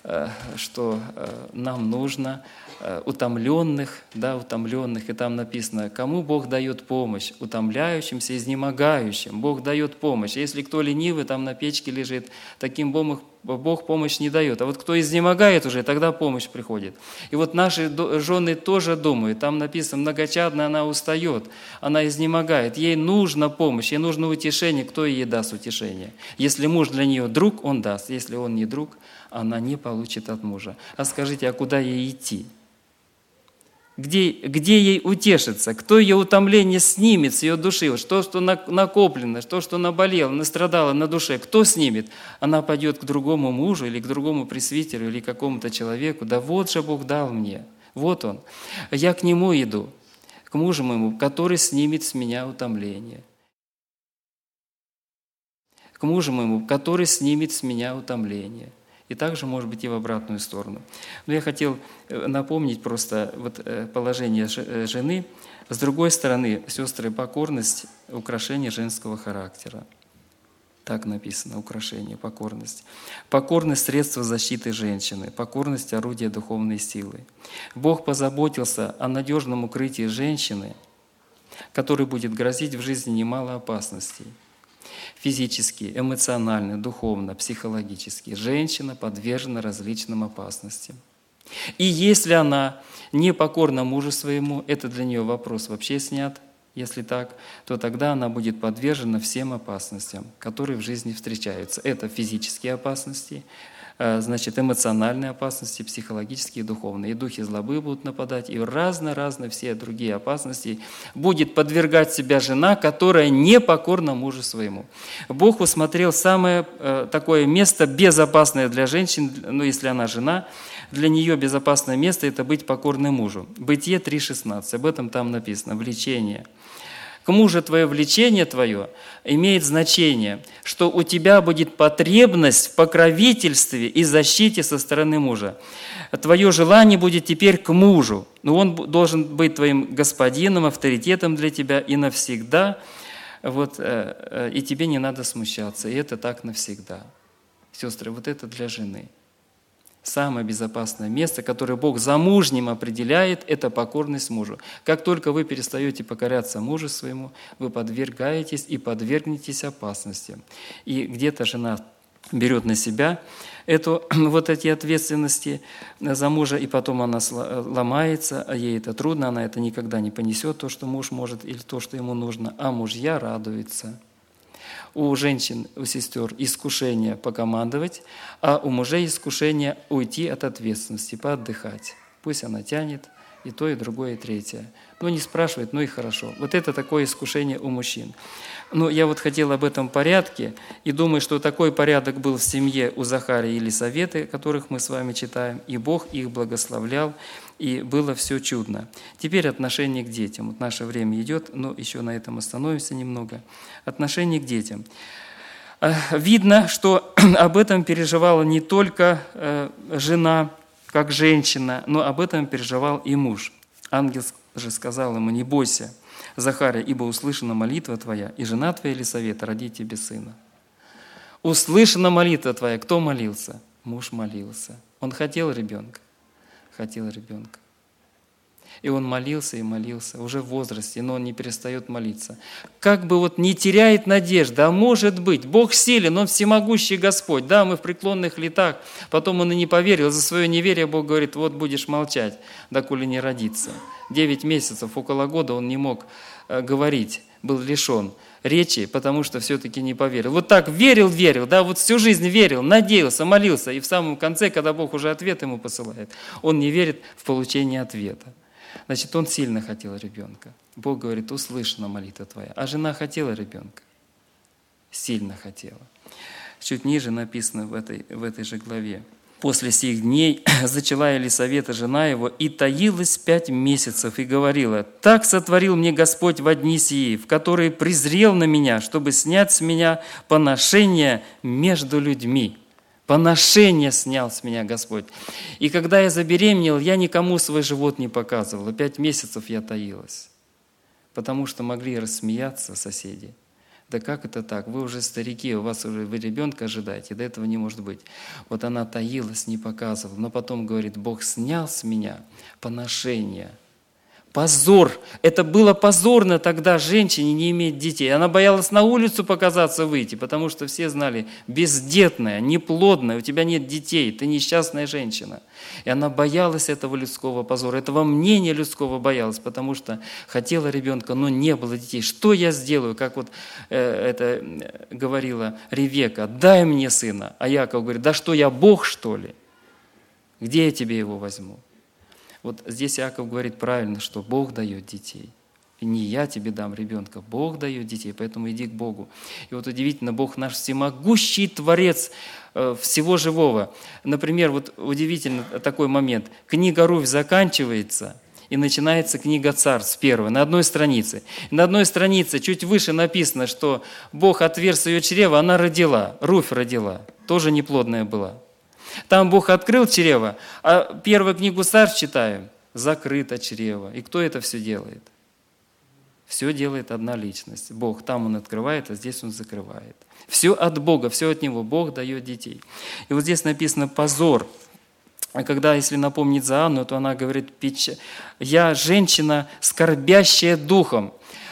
что нам нужно утомленных, да, утомленных. И там написано: «Кому Бог дает помощь? Утомляющимся, изнемогающим. Бог дает помощь. Если кто ленивый, там на печке лежит, таким Бог, Бог помощь не дает. А вот кто изнемогает уже, тогда помощь приходит». И вот наши жены тоже думают. Там написано: многочадно она устает, она изнемогает. Ей нужна помощь, ей нужно утешение. Кто ей даст утешение? Если муж для нее друг, он даст. Если он не друг, она не получит от мужа. А скажите, а куда ей идти? Где, где ей утешиться? Кто ее утомление снимет с ее души? Вот что, что накоплено, то, что наболело, настрадало на душе, кто снимет? Она пойдет к другому мужу или к другому пресвитеру или к какому-то человеку. Да вот же Бог дал мне, вот он. Я к нему иду, к мужу моему, который снимет с меня утомление. К мужу моему, который снимет с меня утомление. И также, может быть, и в обратную сторону. Но я хотел напомнить просто вот положение жены. С другой стороны, сестры, покорность – украшение женского характера. Так написано: украшение, покорность. Покорность – средство защиты женщины. Покорность – орудие духовной силы. Бог позаботился о надежном укрытии женщины, который будет грозить в жизни немало опасностей. Физически, эмоционально, духовно, психологически. Женщина подвержена различным опасностям. И если она не покорна мужу своему, это для нее вопрос вообще снят. Если так, то тогда она будет подвержена всем опасностям, которые в жизни встречаются. Это физические опасности, значит, эмоциональные опасности, психологические и духовные. И духи злобы будут нападать, и разно-разно все другие опасности будет подвергать себя жена, которая не покорна мужу своему. Бог усмотрел самое э, такое место безопасное для женщин, ну, если она жена, для нее безопасное место – это быть покорной мужу. Бытие три шестнадцать, об этом там написано, влечение. К мужу твое влечение твое имеет значение, что у тебя будет потребность в покровительстве и защите со стороны мужа. Твое желание будет теперь к мужу, но он должен быть твоим господином, авторитетом для тебя и навсегда, вот, и тебе не надо смущаться, и это так навсегда. Сестры, вот это для жены. Самое безопасное место, которое Бог замужним определяет, это покорность мужу. Как только вы перестаете покоряться мужу своему, вы подвергаетесь и подвергнетесь опасности. И где-то жена берет на себя эту, вот эти ответственности за мужа, и потом она ломается, а ей это трудно, она это никогда не понесет, то, что муж может, или то, что ему нужно, а мужья радуются. У женщин, у сестер искушение покомандовать, а у мужей искушение уйти от ответственности, поотдыхать. Пусть она тянет, И то, и другое, и третье. Ну, не спрашивает, ну и хорошо. Вот это такое искушение у мужчин. Но я вот хотел об этом порядке, и думаю, что такой порядок был в семье у Захарии и Елисаветы, которых мы с вами читаем, и Бог их благословлял, и было все чудно. Теперь отношение к детям. Вот наше время идет, но еще на этом остановимся немного. Отношение к детям. Видно, что об этом переживала не только жена, как женщина, но об этом переживал и муж. Ангел же сказал ему: не бойся, Захария, ибо услышана молитва твоя, и жена твоя Елисавета родит тебе сына. Услышана молитва твоя. Кто молился? Муж молился. Он хотел ребенка. Хотел ребенка. И он молился и молился, уже в возрасте, но он не перестает молиться. Как бы вот не теряет надежды, а может быть, Бог силен, Он всемогущий Господь. Да, мы в преклонных летах, потом он и не поверил, за свое неверие Бог говорит: вот будешь молчать, доколе не родится. Девять месяцев, около года он не мог э, говорить, был лишен речи, потому что все-таки не поверил. Вот так верил, верил, да, вот всю жизнь верил, надеялся, молился, и в самом конце, когда Бог уже ответ ему посылает, он не верит в получение ответа. Значит, он сильно хотел ребенка. Бог говорит: услышана молитва твоя. А жена хотела ребенка? Сильно хотела. Чуть ниже написано в этой, в этой же главе. После сих дней зачала Елисавета, жена его, и таилась пять месяцев, и говорила: так сотворил мне Господь во дни сии, в которые презрел на меня, чтобы снять с меня поношение между людьми. Поношение снял с меня Господь. И когда я забеременел, я никому свой живот не показывала. Пять месяцев я таилась, потому что могли рассмеяться соседи. Да как это так? Вы уже старики, у вас уже вы ребенка ожидаете, до этого не может быть. Вот она таилась, не показывала, но потом говорит: Бог снял с меня поношение. Позор. Это было позорно тогда женщине не иметь детей. Она боялась на улицу показаться, выйти, потому что все знали: бездетная, неплодная, у тебя нет детей, ты несчастная женщина. И она боялась этого людского позора, этого мнения людского боялась, потому что хотела ребенка, но не было детей. Что я сделаю? Как вот э, это говорила Ревека: дай мне сына. А Яков говорит: да что, я Бог, что ли? Где я тебе его возьму? Вот здесь Иаков говорит правильно, что Бог дает детей. И не я тебе дам ребенка, Бог дает детей, поэтому иди к Богу. И вот удивительно, Бог наш всемогущий Творец всего живого. Например, вот удивительно такой момент. Книга Руфь заканчивается, и начинается книга Царств первая, на одной странице. И на одной странице чуть выше написано, что Бог отверз ее чрево, она родила, Руфь родила, тоже неплодная была. Там Бог открыл чрево, а первую книгу Царств читаем, закрыто чрево. И кто это все делает? Все делает одна личность. Бог. Там Он открывает, а здесь Он закрывает. Все от Бога, все от Него. Бог дает детей. И вот здесь написано позор. А когда, если напомнить за Анну, то она говорит: я женщина, скорбящая духом.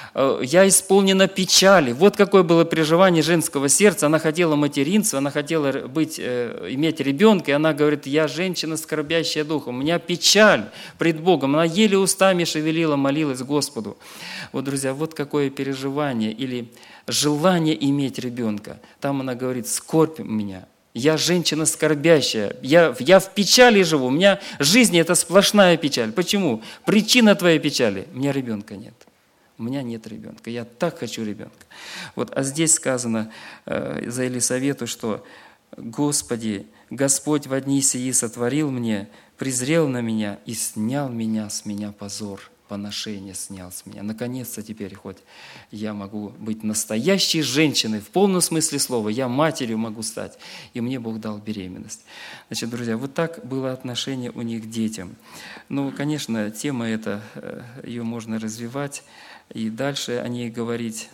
Я исполнена печали. Вот какое было переживание женского сердца. Она хотела материнства, она хотела быть, иметь ребенка, и она говорит: я женщина, скорбящая духом. У меня печаль пред Богом. Она еле устами шевелила, молилась Господу. Вот, друзья, вот какое переживание или желание иметь ребенка. Там она говорит: скорбь у меня. Я женщина скорбящая, я, я в печали живу, у меня жизнь – это сплошная печаль. Почему? Причина твоей печали – у меня ребенка нет. У меня нет ребенка, я так хочу ребенка. Вот, а здесь сказано э, за Елисавету, что «Господи, Господь во дни сии сотворил мне, презрел на меня и снял меня с меня позор». Поношение снял с меня. Наконец-то теперь хоть я могу быть настоящей женщиной, в полном смысле слова. Я матерью могу стать. И мне Бог дал беременность. Значит, друзья, вот так было отношение у них к детям. Ну, конечно, тема эта, ее можно развивать и дальше о ней говорить.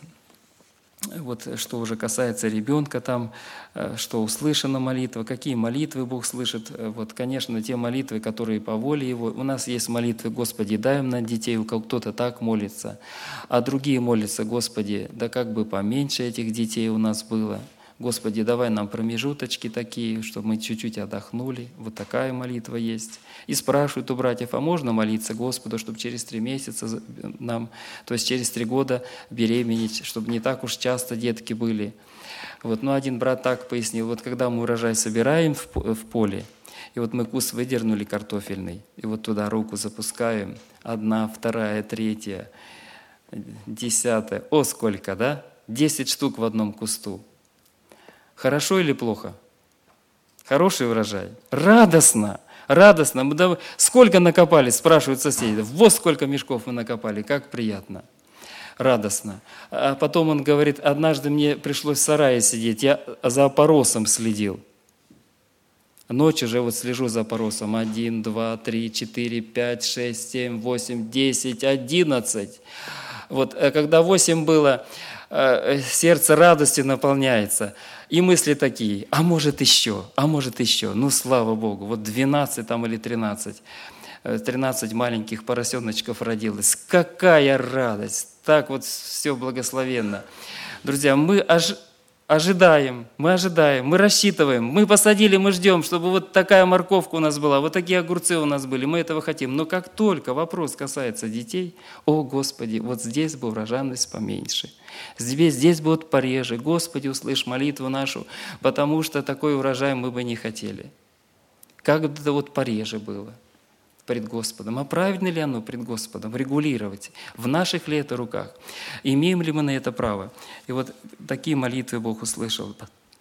Вот что уже касается ребенка, там, что услышана молитва, какие молитвы Бог слышит. Вот, конечно, те молитвы, которые по воле Его. У нас есть молитвы: «Господи, дай нам детей», у кого кто-то так молится. А другие молятся: «Господи, да как бы поменьше этих детей у нас было». «Господи, давай нам промежуточки такие, чтобы мы чуть-чуть отдохнули». Вот такая молитва есть. И спрашивают у братьев: а можно молиться Господу, чтобы через три месяца нам, то есть через три года беременеть, чтобы не так уж часто детки были. Вот. Но один брат так пояснил: вот когда мы урожай собираем в поле, И вот мы кус выдернули картофельный, и вот туда руку запускаем. Одна, вторая, третья, десятая. О, сколько, да? Десять штук в одном кусту. Хорошо или плохо? Хороший урожай. Радостно, радостно. Мы дав... Сколько накопали, спрашивают соседи. Вот сколько мешков мы накопали, как приятно. Радостно. А потом он говорит, однажды мне пришлось в сарае сидеть, я за опоросом следил. Ночью же вот слежу за опоросом. Один, два, три, четыре, пять, шесть, семь, восемь, десять, одиннадцать. Вот когда восемь было, сердце радостью наполняется. И мысли такие, а может еще, а может еще. Ну, слава Богу, вот двенадцать там или тринадцать. тринадцать маленьких поросеночков родилось. Какая радость! Так вот все благословенно. Друзья, мы аж... ожидаем, мы ожидаем, мы рассчитываем, мы посадили, мы ждем, чтобы вот такая морковка у нас была, вот такие огурцы у нас были, мы этого хотим. Но как только вопрос касается детей, о Господи, вот здесь бы урожайность поменьше, здесь, здесь бы вот пореже. Господи, услышь молитву нашу, потому что такой урожай мы бы не хотели. Как бы это вот пореже было пред Господом. А правильно ли оно пред Господом? Регулировать. В наших ли это руках? Имеем ли мы на это право? И вот такие молитвы Бог услышал.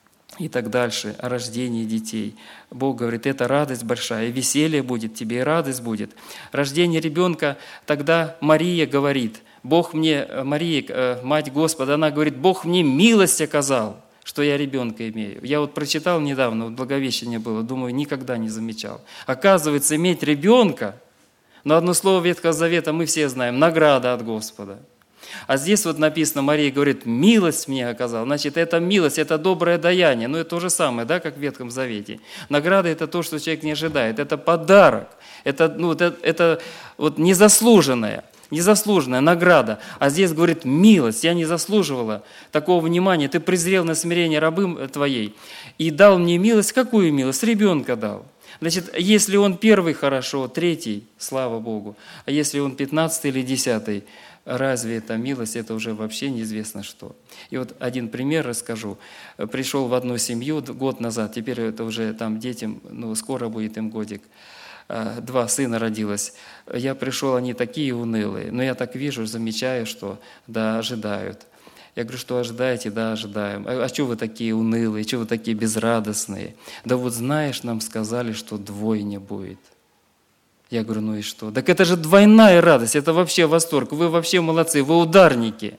И так дальше. О рождении детей. Бог говорит, это радость большая, и веселье будет тебе, и радость будет. Рождение ребенка, тогда Мария говорит, Бог мне, Мария, мать Господа, она говорит, Бог мне милость оказал, что я ребенка имею. Я вот прочитал недавно, вот Благовещение было, думаю, никогда не замечал. Оказывается, иметь ребенка, но одно слово Ветхого Завета мы все знаем, награда от Господа. А здесь вот написано, Мария говорит, милость мне оказал. Значит, это милость, это доброе даяние. Ну, это то же самое, да, как в Ветхом Завете. Награда – это то, что человек не ожидает. Это подарок. Это, ну, это, это вот незаслуженное. Незаслуженная награда. А здесь говорит, милость, я не заслуживала такого внимания. Ты презрел на смирение рабы твоей и дал мне милость. Какую милость? Ребенка дал. Значит, если он первый, хорошо, третий, слава Богу. А если он пятнадцатый или десятый, разве это милость? Это уже вообще неизвестно что. И вот один пример расскажу. Пришел в одну семью год назад, теперь это уже там детям, ну, скоро будет им годик. Два сына родилось. Я пришел, они такие унылые. Но я так вижу, замечаю, что да, ожидают. Я говорю, что ожидаете? Да, ожидаем. А, а что вы такие унылые, что вы такие безрадостные? Да вот знаешь, нам сказали, что двойня будет. Я говорю, ну и что? Так это же двойная радость, это вообще восторг. Вы вообще молодцы, вы ударники.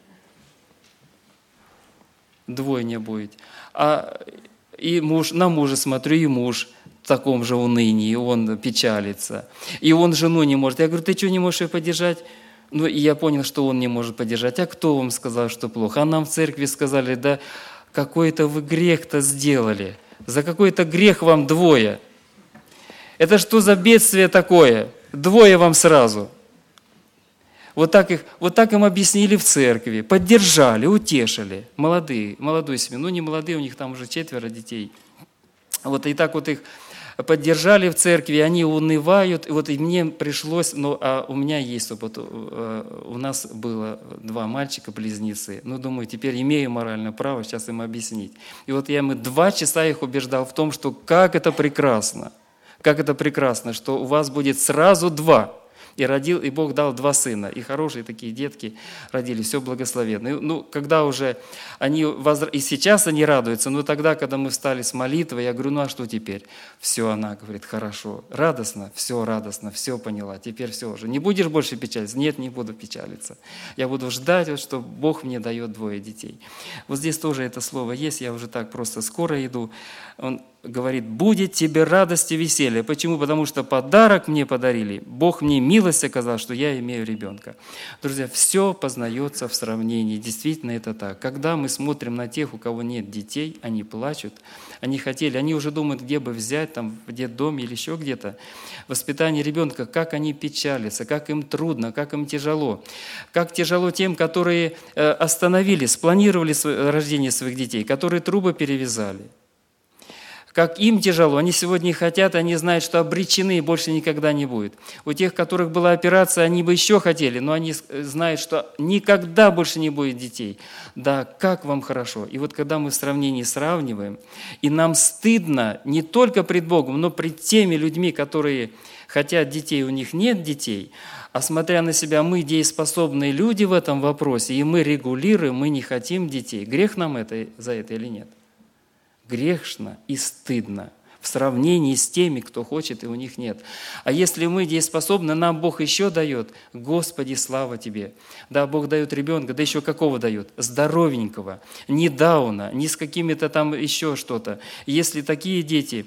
Двойня будет. А и муж, на мужа смотрю, и муж в таком же унынии, он печалится. И он жену не может. Я говорю, ты что, не можешь ее поддержать? Ну, и я понял, что он не может поддержать. А кто вам сказал, что плохо? А нам в церкви сказали, да какой-то вы грех-то сделали. За какой-то грех вам двое. Это что за бедствие такое? Двое вам сразу. Вот так, их, вот так им объяснили в церкви, поддержали, утешили. Молодые, молодую семью. Ну, не молодые, у них там уже четверо детей. Вот и так вот их поддержали в церкви, они унывают. И вот и мне пришлось, ну, а у меня есть опыт, у нас было два мальчика-близнецы. Ну, думаю, теперь имею моральное право сейчас им объяснить. И вот я им два часа их убеждал в том, что как это прекрасно, как это прекрасно, что у вас будет сразу два. И родил, и Бог дал два сына. И хорошие такие детки родились, все благословенно. И, ну, когда уже они, возра... и сейчас они радуются, но тогда, когда мы встали с молитвой, я говорю, ну а что теперь? Все, она говорит, хорошо, радостно, все радостно, все поняла, теперь все уже. Не будешь больше печалиться? Нет, не буду печалиться. Я буду ждать, вот, что Бог мне дает двое детей. Вот здесь тоже это слово есть, я уже так просто скоро иду. Он говорит, будет тебе радость и веселье. Почему? Потому что подарок мне подарили. Бог мне милость оказал, что я имею ребенка. Друзья, все познается в сравнении. Действительно это так. Когда мы смотрим на тех, у кого нет детей, они плачут, они хотели, они уже думают, где бы взять, там, в детдоме или еще где-то. Воспитание ребенка, как они печалятся, как им трудно, как им тяжело. Как тяжело тем, которые остановили, спланировали рождение своих детей, которые трубы перевязали, как им тяжело, они сегодня хотят, они знают, что обречены и больше никогда не будет. У тех, у которых была операция, они бы еще хотели, но они знают, что никогда больше не будет детей. Да, как вам хорошо. И вот когда мы в сравнении сравниваем, и нам стыдно не только пред Богом, но пред теми людьми, которые хотят детей, у них нет детей, а смотря на себя, мы дееспособные люди в этом вопросе, и мы регулируем, мы не хотим детей. Грех нам это, за это или нет? Грешно и стыдно в сравнении с теми, кто хочет, и у них нет. А если мы дееспособны, нам Бог еще дает. Господи, слава Тебе! Да, Бог дает ребенка, да еще какого дает? Здоровенького, не Дауна, не с какими-то там еще что-то. Если такие дети,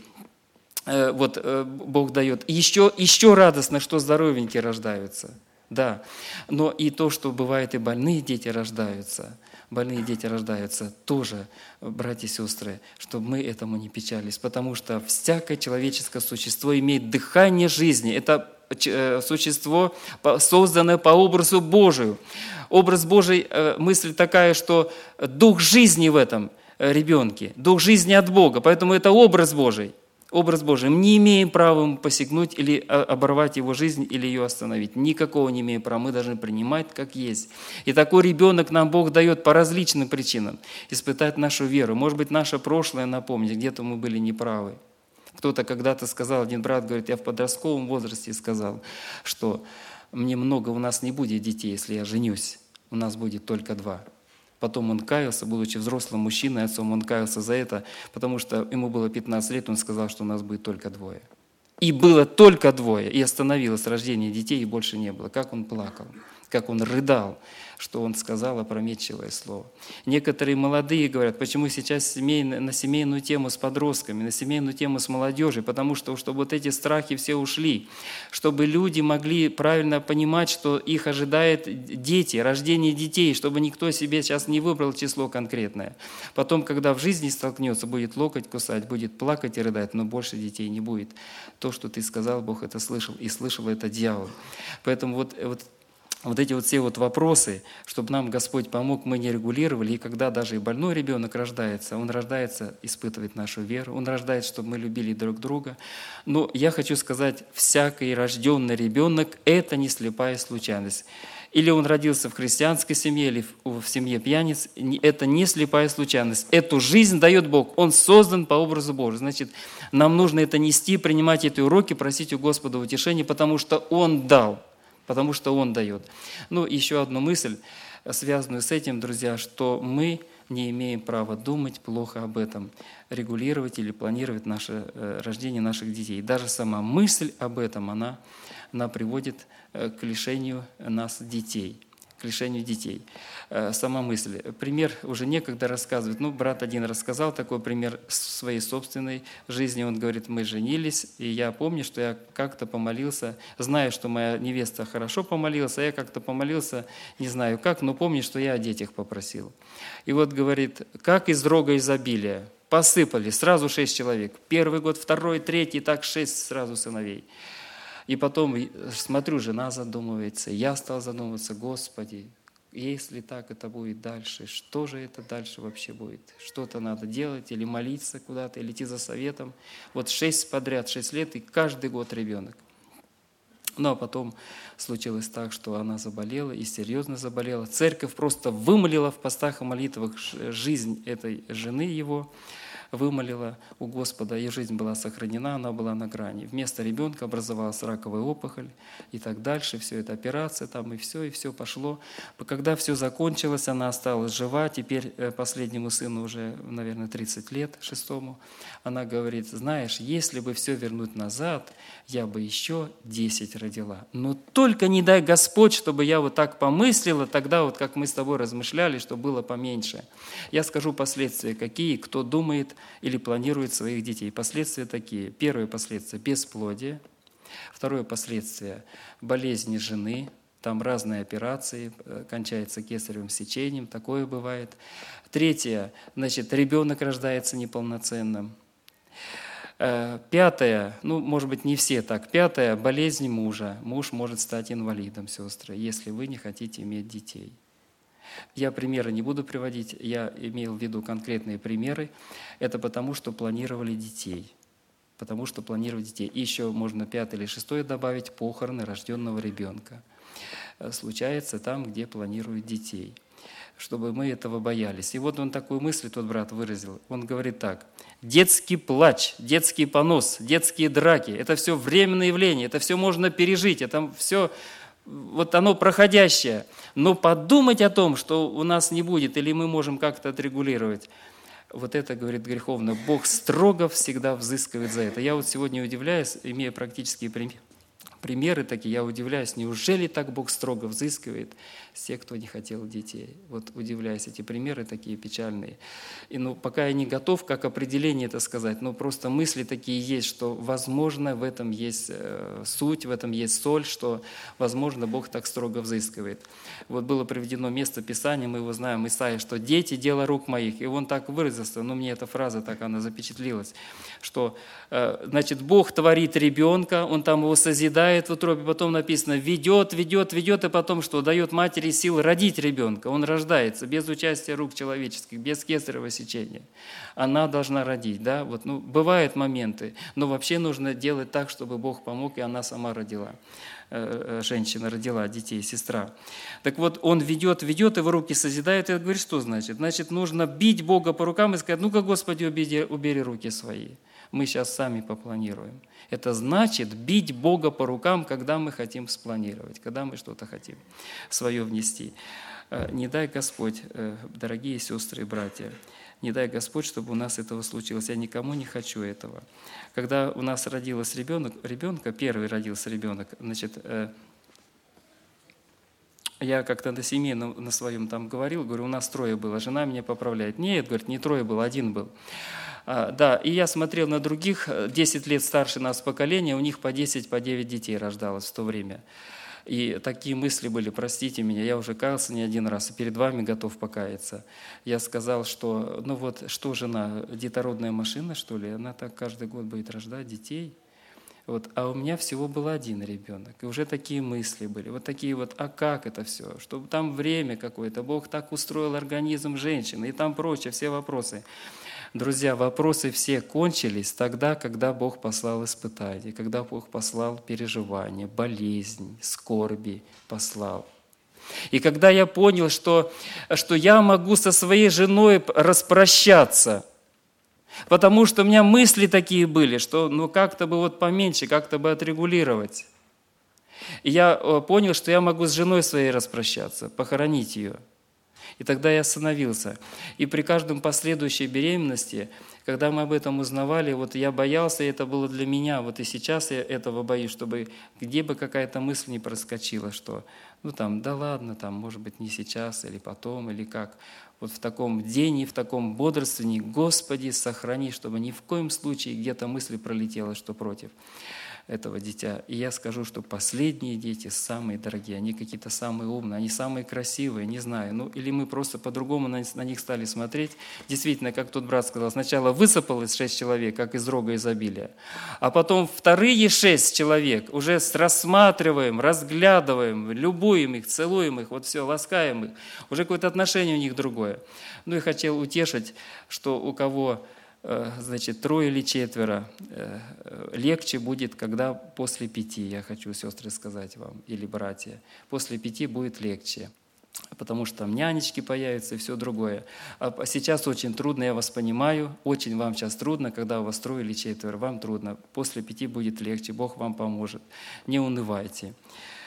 э, вот э, Бог дает, еще, еще радостно, что здоровенькие рождаются. Да, но и то, что бывает и больные дети рождаются, больные дети рождаются, тоже, братья и сестры, чтобы мы этому не печались, потому что всякое человеческое существо имеет дыхание жизни. Это существо, созданное по образу Божию. Образ Божий, мысль такая, что дух жизни в этом ребенке, дух жизни от Бога, поэтому это образ Божий. Образ Божий. Мы не имеем права ему посягнуть или оборвать его жизнь, или ее остановить. Никакого не имеем права. Мы должны принимать как есть. И такой ребенок нам Бог дает по различным причинам. Испытать нашу веру. Может быть, наше прошлое напомнить, где-то мы были неправы. Кто-то когда-то сказал, один брат говорит, я в подростковом возрасте сказал, что мне много у нас не будет детей, если я женюсь. У нас будет только два. Потом он каялся, будучи взрослым мужчиной, отцом, он каялся за это, потому что ему было пятнадцать лет, он сказал, что у нас будет только двое. И было только двое, и остановилось рождение детей, и больше не было. Как он плакал, как он рыдал, что он сказал опрометчивое слово. Некоторые молодые говорят, почему сейчас семейно, на семейную тему с подростками, на семейную тему с молодежью, потому что, чтобы вот эти страхи все ушли, чтобы люди могли правильно понимать, что их ожидает дети, рождение детей, чтобы никто себе сейчас не выбрал число конкретное. Потом, когда в жизни столкнется, будет локоть кусать, будет плакать и рыдать, но больше детей не будет. То, что ты сказал, Бог это слышал, и слышал это дьявол. Поэтому вот, вот Вот эти вот все вот вопросы, чтобы нам Господь помог, мы не регулировали. И когда даже и больной ребенок рождается, он рождается испытывать нашу веру, он рождается, чтобы мы любили друг друга. Но я хочу сказать, всякий рожденный ребенок – это не слепая случайность. Или он родился в христианской семье, или в семье пьяниц, это не слепая случайность. Эту жизнь дает Бог, Он создан по образу Божию. Значит, нам нужно это нести, принимать эти уроки, просить у Господа утешения, потому что Он дал. Потому что Он дает. Ну, еще одну мысль, связанную с этим, друзья, что мы не имеем права думать плохо об этом, регулировать или планировать наше рождение наших детей. Даже сама мысль об этом, она, она приводит к лишению нас детей. К лишению детей. Сама мысль. Пример уже некогда рассказывать. Ну, брат один рассказал такой пример своей собственной жизни. Он говорит, мы женились, и я помню, что я как-то помолился, зная, что моя невеста хорошо помолилась, а я как-то помолился, не знаю как, но помню, что я о детях попросил. И вот говорит, как из рога изобилия. Посыпали сразу шесть человек. Первый год, второй, третий, так шесть сразу сыновей. И потом, смотрю, жена задумывается, я стал задумываться, Господи, если так это будет дальше, что же это дальше вообще будет? Что-то надо делать или молиться куда-то, или идти за советом. Вот шесть подряд, шесть лет, и каждый год ребенок. Ну, а потом случилось так, что она заболела, и серьезно заболела. Церковь просто вымолила в постах и молитвах жизнь этой жены его, вымолила у Господа, ее жизнь была сохранена, она была на грани. Вместо ребенка образовалась раковая опухоль и так дальше, все это операция там, и все, и все пошло. Когда все закончилось, она осталась жива, теперь последнему сыну уже, наверное, тридцать лет, шестому, она говорит, знаешь, если бы все вернуть назад, я бы еще десять родила. Но только не дай Господь, чтобы я вот так помыслила, тогда вот как мы с тобой размышляли, что было поменьше. Я скажу последствия какие, кто думает или планирует своих детей. Последствия такие. Первое последствие – бесплодие. Второе последствие – болезни жены. Там разные операции, кончается кесаревым сечением, такое бывает. Третье – значит, ребенок рождается неполноценным. Пятое, ну, может быть, не все так. Пятое – болезнь мужа. Муж может стать инвалидом, сестры, если вы не хотите иметь детей. Я примеры не буду приводить, я имел в виду конкретные примеры. Это потому, что планировали детей. Потому что планировали детей. И еще можно пятое или шестое добавить: похороны рожденного ребенка. Случается там, где планируют детей. Чтобы мы этого боялись. И вот он такую мысль, тот брат, выразил. Он говорит так: детский плач, детский понос, детские драки – это все временное явление, это все можно пережить, это все, вот оно проходящее. Но подумать о том, что у нас не будет, или мы можем как-то отрегулировать, вот это, говорит, греховно. Бог строго всегда взыскивает за это. Я вот сегодня удивляюсь, имея практические примеры, примеры такие, я удивляюсь, неужели так Бог строго взыскивает с тех, кто не хотел детей? Вот удивляюсь, эти примеры такие печальные. И ну, пока я не готов, как определение это сказать, но просто мысли такие есть, что, возможно, в этом есть э, суть, в этом есть соль, что, возможно, Бог так строго взыскивает. Вот было приведено место Писания, мы его знаем, Исаия, что «дети – дело рук моих». И он так выразился, но мне эта фраза так, она запечатлилась, что, э, значит, Бог творит ребенка, Он там его созидает в утробе, потом написано «ведет, ведет, ведет», и потом что? Дает матери сил родить ребенка. Он рождается без участия рук человеческих, без кесарево сечения. Она должна родить, да? Вот, ну, бывают моменты, но вообще нужно делать так, чтобы Бог помог, и она сама родила. Женщина родила детей, сестра. Так вот, он ведет, ведет, его руки созидают, и говорит, что значит? Значит, нужно бить Бога по рукам и сказать: ну-ка, Господи, убери, убери руки свои. Мы сейчас сами попланируем. Это значит бить Бога по рукам, когда мы хотим спланировать, когда мы что-то хотим свое внести. Не дай Господь, дорогие сестры и братья, не дай Господь, чтобы у нас этого случилось. Я никому не хочу этого. Когда у нас родился ребенок, ребенка, первый родился ребенок, значит, я как-то на семье на, на своем там говорил, говорю, у нас трое было, жена меня поправляет. Нет, говорит, не трое было, один был. А, да, и я смотрел на других, десять лет старше нас поколения, у них по десять, по девять детей рождалось в то время. И такие мысли были: простите меня, я уже каялся не один раз, и перед вами готов покаяться. Я сказал, что, ну вот, что жена, детородная машина, что ли? Она так каждый год будет рождать детей. Вот, а у меня всего был один ребенок. И уже такие мысли были. Вот такие вот: а как это все? Что там время какое-то, Бог так устроил организм женщины, и там прочее, все вопросы. Друзья, вопросы все кончились тогда, когда Бог послал испытания, когда Бог послал переживания, болезнь, скорби послал. И когда я понял, что, что я могу со своей женой распрощаться, потому что у меня мысли такие были, что ну как-то бы вот поменьше, как-то бы отрегулировать. И я понял, что я могу с женой своей распрощаться, похоронить ее. И тогда я остановился. И при каждом последующей беременности, когда мы об этом узнавали, вот я боялся, и это было для меня, вот и сейчас я этого боюсь, чтобы где бы какая-то мысль не проскочила, что ну там, да ладно, там, может быть, не сейчас, или потом, или как. Вот в таком дении, в таком бодрствовании, Господи, сохрани, чтобы ни в коем случае где-то мысль пролетела, что против этого дитя. И я скажу, что последние дети самые дорогие, они какие-то самые умные, они самые красивые, не знаю. Ну, или мы просто по-другому на, на них стали смотреть. Действительно, как тот брат сказал, сначала высыпалось шесть человек, как из рога изобилия, а потом вторые шесть человек уже рассматриваем, разглядываем, любуем их, целуем их, вот все, ласкаем их. Уже какое-то отношение у них другое. Ну и хотел утешить, что у кого... Значит, трое или четверо, легче будет, когда после пяти, я хочу, сестры, сказать вам, или братья, после пяти будет легче, потому что там нянечки появятся и все другое. А сейчас очень трудно, я вас понимаю, очень вам сейчас трудно, когда у вас трое или четверо, вам трудно, после пяти будет легче, Бог вам поможет, не унывайте.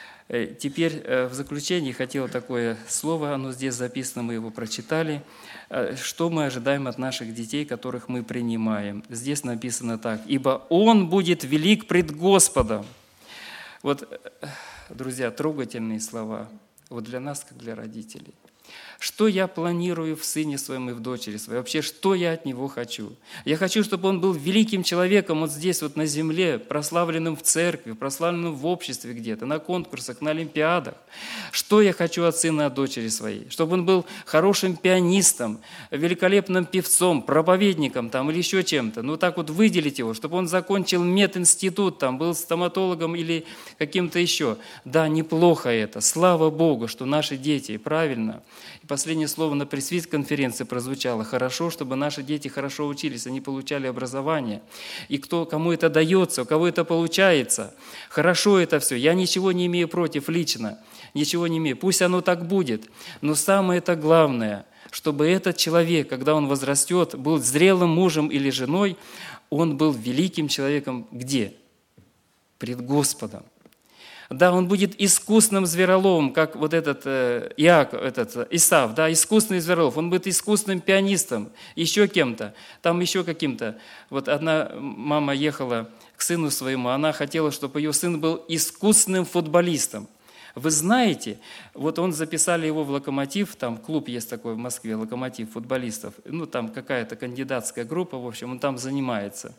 Теперь в заключение хотел такое слово, оно здесь записано, мы его прочитали. Что мы ожидаем от наших детей, которых мы принимаем? Здесь написано так: «Ибо Он будет велик пред Господом». Вот, друзья, трогательные слова вот для нас, как для родителей. Что я планирую в сыне своем и в дочери своей? Вообще, что я от него хочу? Я хочу, чтобы он был великим человеком вот здесь, вот на земле, прославленным в церкви, прославленным в обществе где-то, на конкурсах, на олимпиадах. Что я хочу от сына и от дочери своей? Чтобы он был хорошим пианистом, великолепным певцом, проповедником там, или еще чем-то. Ну так вот выделить его, чтобы он закончил мединститут, там, был стоматологом или каким-то еще. Да, неплохо это. Слава Богу, что наши дети, правильно, И последнее слово на пресвит-конференции прозвучало: хорошо, чтобы наши дети хорошо учились, они получали образование. И кто, кому это дается, у кого это получается, хорошо это все. Я ничего не имею против лично, ничего не имею. Пусть оно так будет. Но самое это главное, чтобы этот человек, когда он возрастет, был зрелым мужем или женой, он был великим человеком где? Пред Господом. Да, он будет искусным звероловом, как вот этот э, Иаков, этот Исав, да, искусный зверолов. Он будет искусным пианистом, еще кем-то, там еще каким-то. Вот одна мама ехала к сыну своему, она хотела, чтобы ее сын был искусным футболистом. Вы знаете, вот он записали его в «Локомотив», там клуб есть такой в Москве, «Локомотив» футболистов, ну там какая-то кандидатская группа, в общем, он там занимается.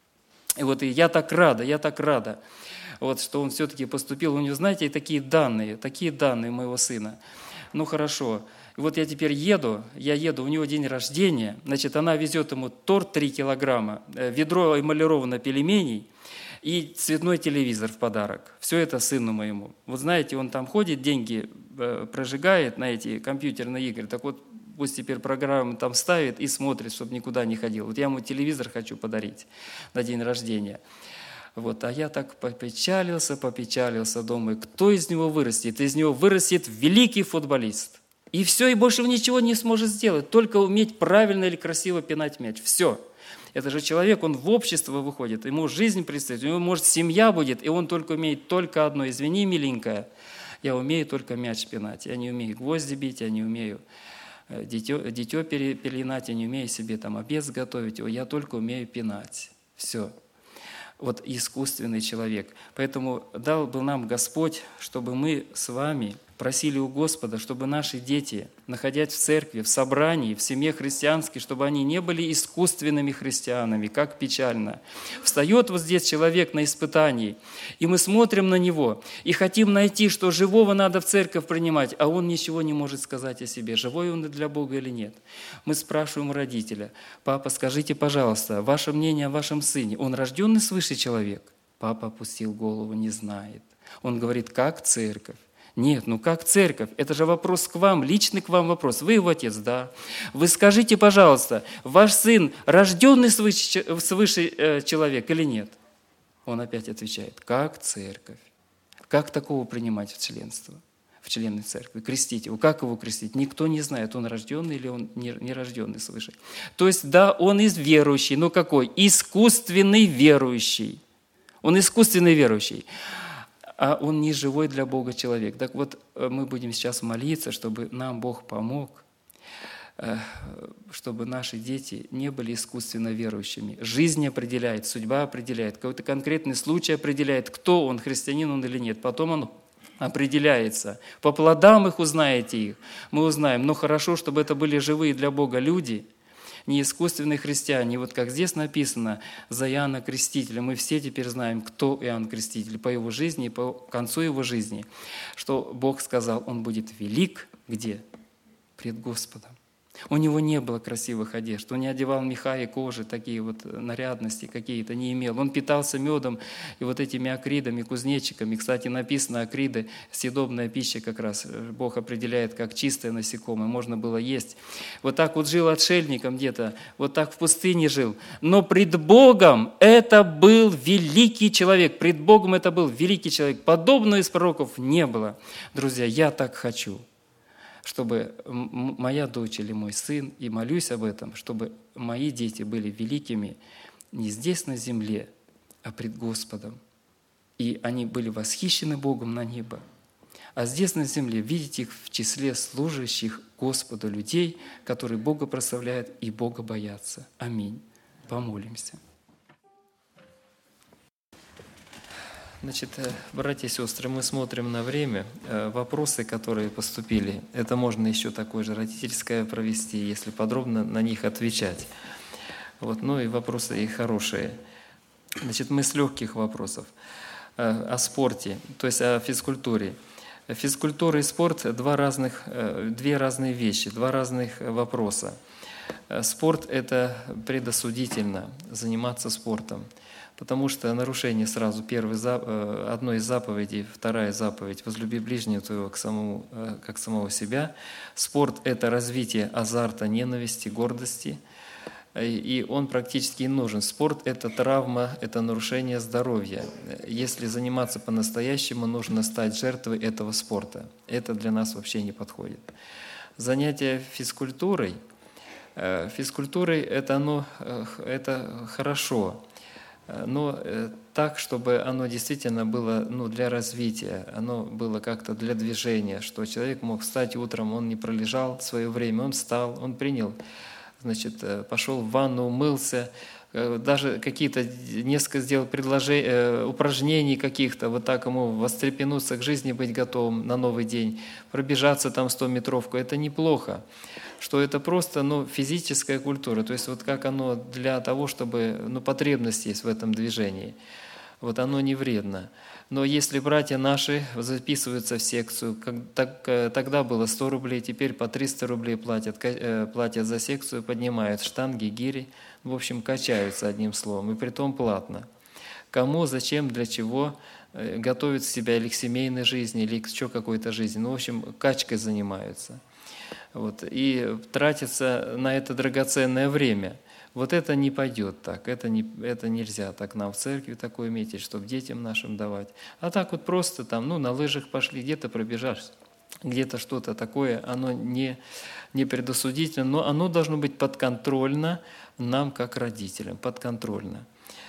И вот и я так рада, я так рада, вот, что он все-таки поступил. У него, знаете, такие данные, такие данные моего сына. Ну хорошо, и вот я теперь еду, я еду, у него день рождения, значит, она везет ему торт три килограмма, ведро эмалированных пельменей и цветной телевизор в подарок. Все это сыну моему. Вот знаете, он там ходит, деньги прожигает на эти компьютерные игры, так вот пусть теперь программу там ставит и смотрит, чтобы никуда не ходил. Вот я ему телевизор хочу подарить на день рождения. Вот, а я так попечалился, попечалился, думаю, кто из него вырастет? Из него вырастет великий футболист. И все, и больше ничего не сможет сделать, только уметь правильно или красиво пинать мяч. Все. Это же человек, он в общество выходит, ему жизнь предстоит, у него, может, семья будет, и он только умеет только одно. Извини, миленькая, я умею только мяч пинать, я не умею гвозди бить, я не умею дитё, дитё пеленать, я не умею себе там обед сготовить, я только умею пинать. Все. Вот искусственный человек. Поэтому дал бы нам Господь, чтобы мы с вами просили у Господа, чтобы наши дети, находясь в церкви, в собрании, в семье христианской, чтобы они не были искусственными христианами, как печально. Встает вот здесь человек на испытании, и мы смотрим на него, и хотим найти, что живого надо в церковь принимать, а он ничего не может сказать о себе, живой он для Бога или нет. Мы спрашиваем у родителя: папа, скажите, пожалуйста, ваше мнение о вашем сыне, он рожденный свыше человек? Папа опустил голову, не знает. Он говорит, как церковь? Нет, ну как церковь? Это же вопрос к вам, личный к вам вопрос. Вы его отец, да. Вы скажите, пожалуйста, ваш сын рожденный свыше, свыше человек или нет? Он опять отвечает, как церковь. Как такого принимать в членство, в члены церкви? Крестить его. Как его крестить? Никто не знает, он рожденный или он не рожденный свыше. То есть, да, он из верующий, но какой? Искусственный верующий. Он искусственный верующий. А он не живой для Бога человек. Так вот, мы будем сейчас молиться, чтобы нам Бог помог, чтобы наши дети не были искусственно верующими. Жизнь определяет, судьба определяет, какой-то конкретный случай определяет, кто он, христианин он или нет. Потом он определяется. По плодам их узнаете их. Мы узнаем. Но хорошо, чтобы это были живые для Бога люди, не искусственные христиане. И вот как здесь написано за Иоанна Крестителя, мы все теперь знаем, кто Иоанн Креститель по его жизни и по концу его жизни, что Бог сказал, он будет велик где? Пред Господом. У него не было красивых одежд, он не одевал меха и кожи, такие вот нарядности какие-то не имел. Он питался медом и вот этими акридами, кузнечиками. Кстати, написано, акриды – съедобная пища как раз. Бог определяет, как чистое насекомое, можно было есть. Вот так вот жил отшельником где-то, вот так в пустыне жил. Но пред Богом это был великий человек, пред Богом это был великий человек. Подобного из пророков не было. Друзья, я так хочу, чтобы моя дочь или мой сын, и молюсь об этом, чтобы мои дети были великими не здесь на земле, а пред Господом. И они были восхищены Богом на небо. А здесь на земле видеть их в числе служащих Господу людей, которые Бога прославляют и Бога боятся. Аминь. Помолимся. Значит, братья и сестры, мы смотрим на время. Вопросы, которые поступили, это можно еще такое же родительское провести, если подробно на них отвечать. Вот, ну и вопросы и хорошие. Значит, мы с легких вопросов. О спорте, то есть о физкультуре. Физкультура и спорт – два разных, две разные вещи, два разных вопроса. Спорт – это предосудительно, заниматься спортом. потому что нарушение сразу первой, одной из заповедей, вторая заповедь «возлюби ближнего твоего к самому, как самого себя». Спорт – это развитие азарта, ненависти, гордости, и он практически не нужен. Спорт – это травма, это нарушение здоровья. Если заниматься по-настоящему, нужно стать жертвой этого спорта. Это для нас вообще не подходит. Занятие физкультурой, физкультурой это, оно, это хорошо, но так, чтобы оно действительно было ну, для развития, оно было как-то для движения, что человек мог встать утром, он не пролежал свое время, он встал, он принял, значит, пошел в ванну, умылся, даже какие-то несколько сделал предложений, упражнений каких-то, вот так ему встрепенуться к жизни, быть готовым на новый день, пробежаться там стометровку, это неплохо. Что это просто ну, физическая культура, то есть вот как оно для того, чтобы, ну, потребность есть в этом движении, вот оно не вредно. Но если братья наши записываются в секцию, как, так, тогда было сто рублей, теперь по триста рублей платят, платят за секцию, поднимают штанги, гири, в общем, качаются одним словом, и притом платно. Кому, зачем, для чего готовят себя или к семейной жизни, или к еще какой-то жизни, ну, в общем, качкой занимаются. Вот, и тратится на это драгоценное время. Вот это не пойдет так, это, не, это нельзя так нам в церкви такое метить, чтобы детям нашим давать. А так вот просто там, ну, на лыжах пошли, где-то пробежишь, где-то что-то такое, оно не, не предосудительно, но оно должно быть подконтрольно нам, как родителям, подконтрольно.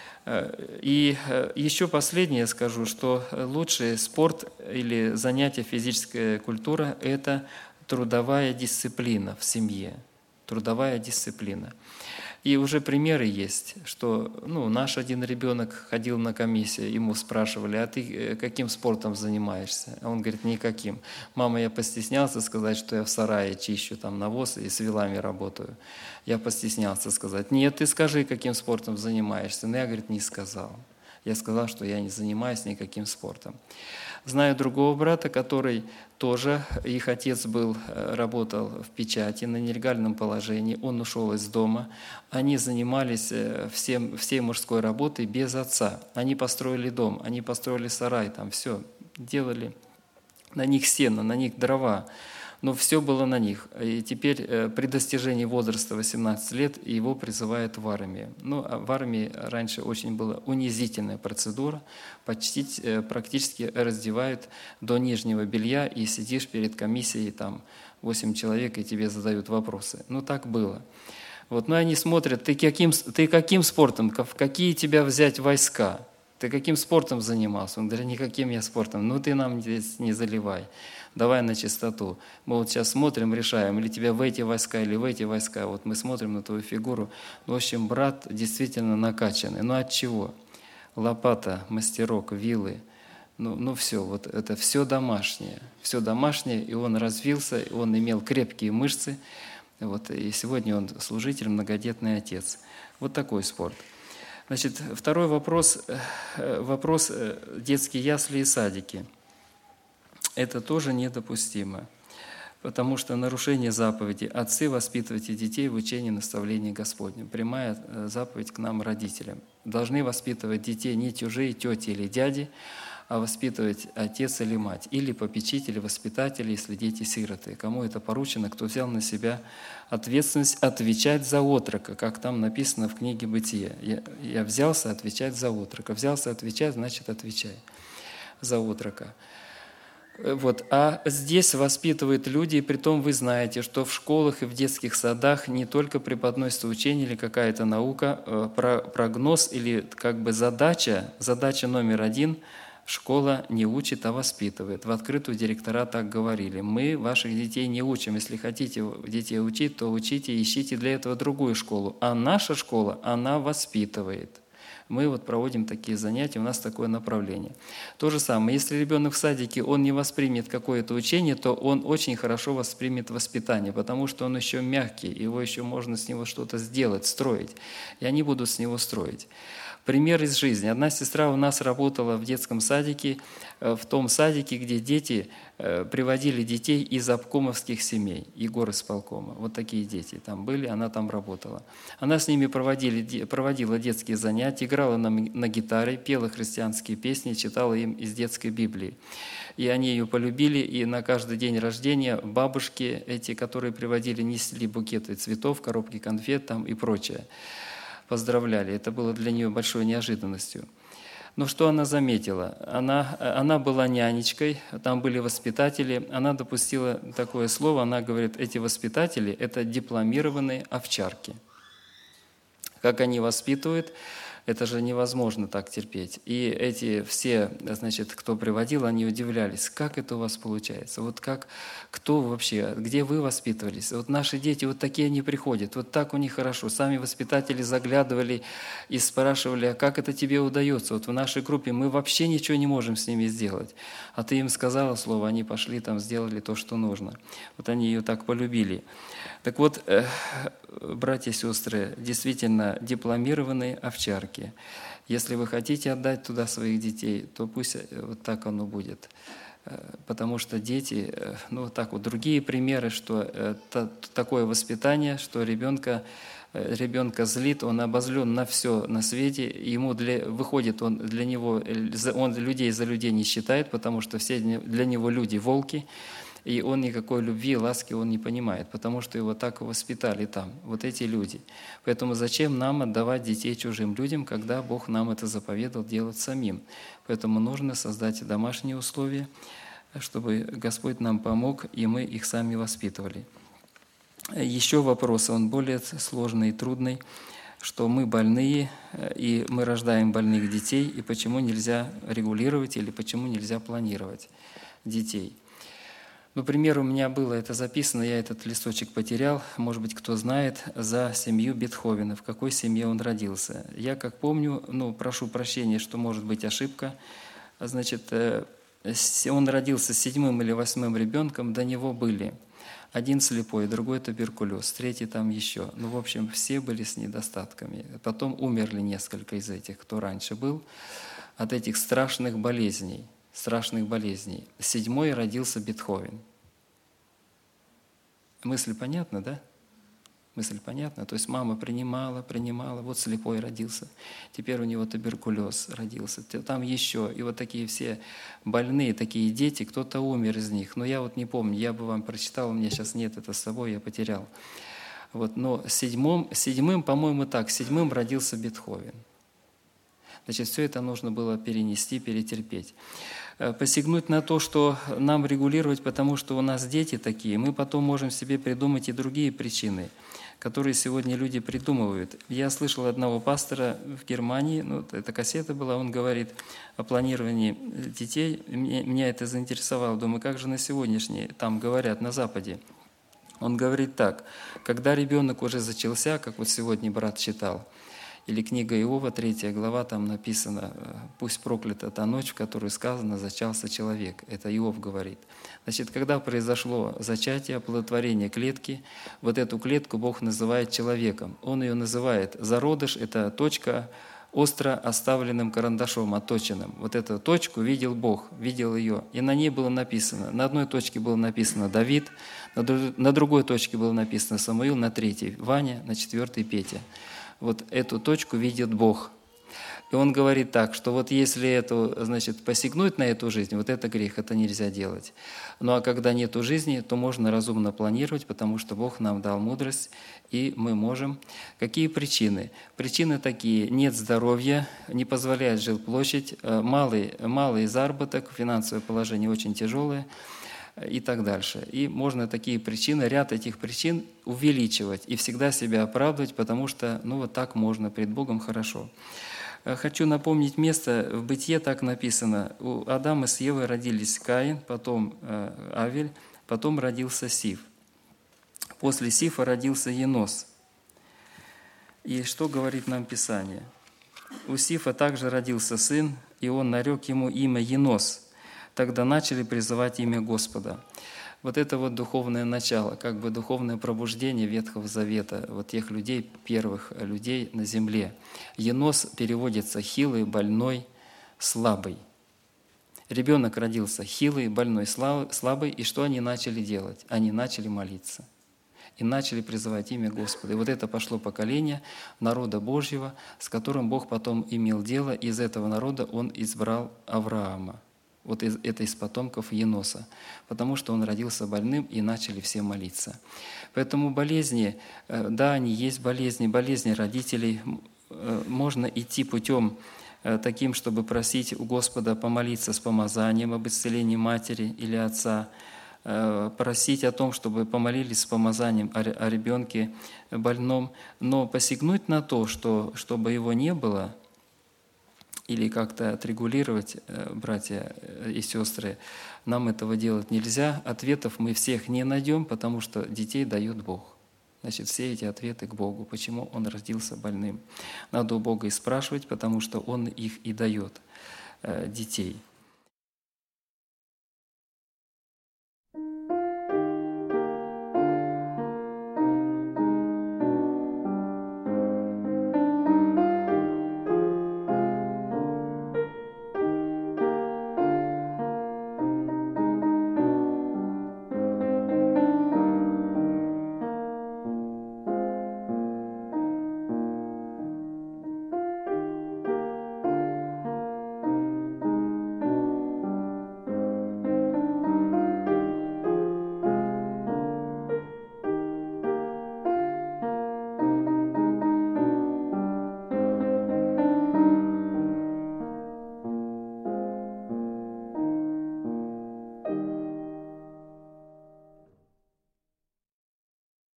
И еще последнее скажу, что лучший спорт или занятие физическая культура – это трудовая дисциплина в семье, трудовая дисциплина. И уже примеры есть, что ну, наш один ребенок ходил на комиссию, ему спрашивали, а ты каким спортом занимаешься? А он говорит, никаким. Мама, я постеснялся сказать, что я в сарае чищу там навоз и с вилами работаю. Я постеснялся сказать, нет, ты скажи, каким спортом занимаешься. Но я, говорит, не сказал. Я сказал, что я не занимаюсь никаким спортом. Знаю другого брата, который тоже, их отец был, работал в печати на нелегальном положении, он ушел из дома. Они занимались всем, всей мужской работой без отца. Они построили дом, они построили сарай, там все делали. На них сено, на них дрова. Но все было на них. И теперь при достижении возраста восемнадцати лет его призывают в армию. Ну, а в армии раньше очень была унизительная процедура. Почти, практически раздевают до нижнего белья, и сидишь перед комиссией, там восемь человек, и тебе задают вопросы. Ну, так было. Вот, ну, они смотрят, ты каким, ты каким спортом, в какие тебя взять войска? Ты каким спортом занимался? Он говорит, никаким я спортом. Ну, ты нам здесь не заливай. Давай на чистоту. Мы вот сейчас смотрим, решаем, или тебя в эти войска, или в эти войска. Вот мы смотрим на твою фигуру. Ну, в общем, брат действительно накачанный. Ну, от чего? Лопата, мастерок, вилы. Ну, ну все, вот это все домашнее. Все домашнее, и он развился, и он имел крепкие мышцы. Вот, и сегодня он служитель, многодетный отец. Вот такой спорт. Значит, второй вопрос, вопрос детские ясли и садики. Это тоже недопустимо, потому что нарушение заповеди «Отцы, воспитывайте детей в учении наставления Господнем». Прямая заповедь к нам, родителям. Должны воспитывать детей не чужие тети или дяди, а воспитывать отец или мать, или попечители, воспитатели, если дети сироты. Кому это поручено, кто взял на себя ответственность отвечать за отрока, как там написано в книге «Бытие». Я, я взялся отвечать за отрока. Взялся отвечать, значит, отвечай за отрока. Вот. А здесь воспитывают люди, и притом вы знаете, что в школах и в детских садах не только преподносится учение или какая-то наука, прогноз или как бы задача, задача номер один – школа не учит, а воспитывает. В открытую директора так говорили. Мы ваших детей не учим. Если хотите детей учить, то учите, ищите для этого другую школу. А наша школа, она воспитывает. Мы вот проводим такие занятия, у нас такое направление. То же самое, если ребенок в садике, он не воспримет какое-то учение, то он очень хорошо воспримет воспитание, потому что он еще мягкий, его еще можно с него что-то сделать, строить. И они будут с него строить. Пример из жизни. Одна сестра у нас работала в детском садике, в том садике, где дети приводили детей из обкомовских семей, и горисполкома. Вот такие дети там были, она там работала. Она с ними проводили, проводила детские занятия, играла на, на гитаре, пела христианские песни, читала им из детской Библии. И они ее полюбили, и на каждый день рождения бабушки эти, которые приводили, несли букеты цветов, коробки конфет там и прочее. Поздравляли. Это было для нее большой неожиданностью. Но что она заметила? Она, она была нянечкой, там были воспитатели. Она допустила такое слово, она говорит, эти воспитатели – это дипломированные овчарки. Как они воспитывают, это же невозможно так терпеть. И эти все, значит, кто приводил, они удивлялись, как это у вас получается? Вот как, кто вообще, где вы воспитывались? Вот наши дети, вот такие они приходят, вот так у них хорошо. Сами воспитатели заглядывали и спрашивали, а как это тебе удается? Вот в нашей группе мы вообще ничего не можем с ними сделать. А ты им сказала слово, они пошли там, сделали то, что нужно. Вот они ее так полюбили. Так вот, братья и сестры, действительно дипломированные овчарки. Если вы хотите отдать туда своих детей, то пусть вот так оно будет. Потому что дети, ну вот так вот, другие примеры, что такое воспитание, что ребенка, ребенка злит, он обозлен на все на свете, ему для, выходит, он для него, он людей за людей не считает, потому что все для него люди волки, и он никакой любви и ласки он не понимает, потому что его так воспитали там, вот эти люди. Поэтому зачем нам отдавать детей чужим людям, когда Бог нам это заповедал делать самим? Поэтому нужно создать домашние условия, чтобы Господь нам помог, и мы их сами воспитывали. Еще вопрос, он более сложный и трудный, что мы больные, и мы рождаем больных детей, и почему нельзя регулировать или почему нельзя планировать детей. Ну, пример у меня было, это записано, я этот листочек потерял, может быть, кто знает, за семью Бетховена, в какой семье он родился. Я, как помню, ну, прошу прощения, что может быть ошибка, значит, он родился седьмым или восьмым ребенком, до него были один слепой, другой туберкулез, третий там еще. Ну, в общем, все были с недостатками. Потом умерли несколько из этих, кто раньше был, от этих страшных болезней. страшных болезней. Седьмой родился Бетховен. Мысль понятна, да? Мысль понятна? То есть мама принимала, принимала, вот слепой родился, теперь у него туберкулез родился, там еще. И вот такие все больные, такие дети, кто-то умер из них. Но я вот не помню, я бы вам прочитал, у меня сейчас нет это с собой, я потерял. Вот, но седьмым, седьмым, по-моему, так, седьмым родился Бетховен. Значит, все это нужно было перенести, перетерпеть. Посягнуть на то, что нам регулировать, потому что у нас дети такие, мы потом можем себе придумать и другие причины, которые сегодня люди придумывают. Я слышал одного пастора в Германии, ну, это кассета была, он говорит о планировании детей. Меня это заинтересовало. Думаю, как же на сегодняшний, там говорят, на Западе. Он говорит так, когда ребенок уже зачался, как вот сегодня брат читал, или книга Иова, третья глава, там написано, «Пусть проклята та ночь, в которую сказано, зачался человек». Это Иов говорит. Значит, когда произошло зачатие, оплодотворение клетки, вот эту клетку Бог называет человеком. Он ее называет зародыш, это точка остро оставленным карандашом, отточенным. Вот эту точку видел Бог, видел ее. И на ней было написано, на одной точке было написано Давид, на другой точке было написано Самуил, на третьей Ваня, на четвертой Петя. Вот эту точку видит Бог. И Он говорит так, что вот если эту, значит, посягнуть на эту жизнь, вот это грех, это нельзя делать. Ну а когда нету жизни, то можно разумно планировать, потому что Бог нам дал мудрость, и мы можем. Какие причины? Причины такие: нет здоровья, не позволяет жилплощадь, малый, малый заработок, финансовое положение очень тяжелое, и так дальше. И можно такие причины, ряд этих причин увеличивать и всегда себя оправдывать, потому что, ну, вот так можно, пред Богом хорошо. Хочу напомнить место, в Бытие так написано. У Адама с Евой родились Каин, потом Авель, потом родился Сиф. После Сифа родился Енос. И что говорит нам Писание? У Сифа также родился сын, и он нарек ему имя Енос. Тогда начали призывать имя Господа. Вот это вот духовное начало, как бы духовное пробуждение Ветхого Завета, вот тех людей, первых людей на земле. Енос переводится «хилый, больной, слабый». Ребенок родился хилый, больной, слабый, и что они начали делать? Они начали молиться и начали призывать имя Господа. И вот это пошло поколение народа Божьего, с которым Бог потом имел дело, и из этого народа Он избрал Авраама. Вот это из потомков Еноса, потому что он родился больным, и начали все молиться. Поэтому болезни, да, они есть болезни, болезни родителей. Можно идти путем таким, чтобы просить у Господа помолиться с помазанием об исцелении матери или отца, просить о том, чтобы помолились с помазанием о ребенке больном, но посягнуть на то, что, чтобы его не было, или как-то отрегулировать, братья и сестры, нам этого делать нельзя. Ответов мы всех не найдем, потому что детей дает Бог. Значит, все эти ответы к Богу. Почему Он родился больным? Надо у Бога и спрашивать, потому что Он их и дает, детей.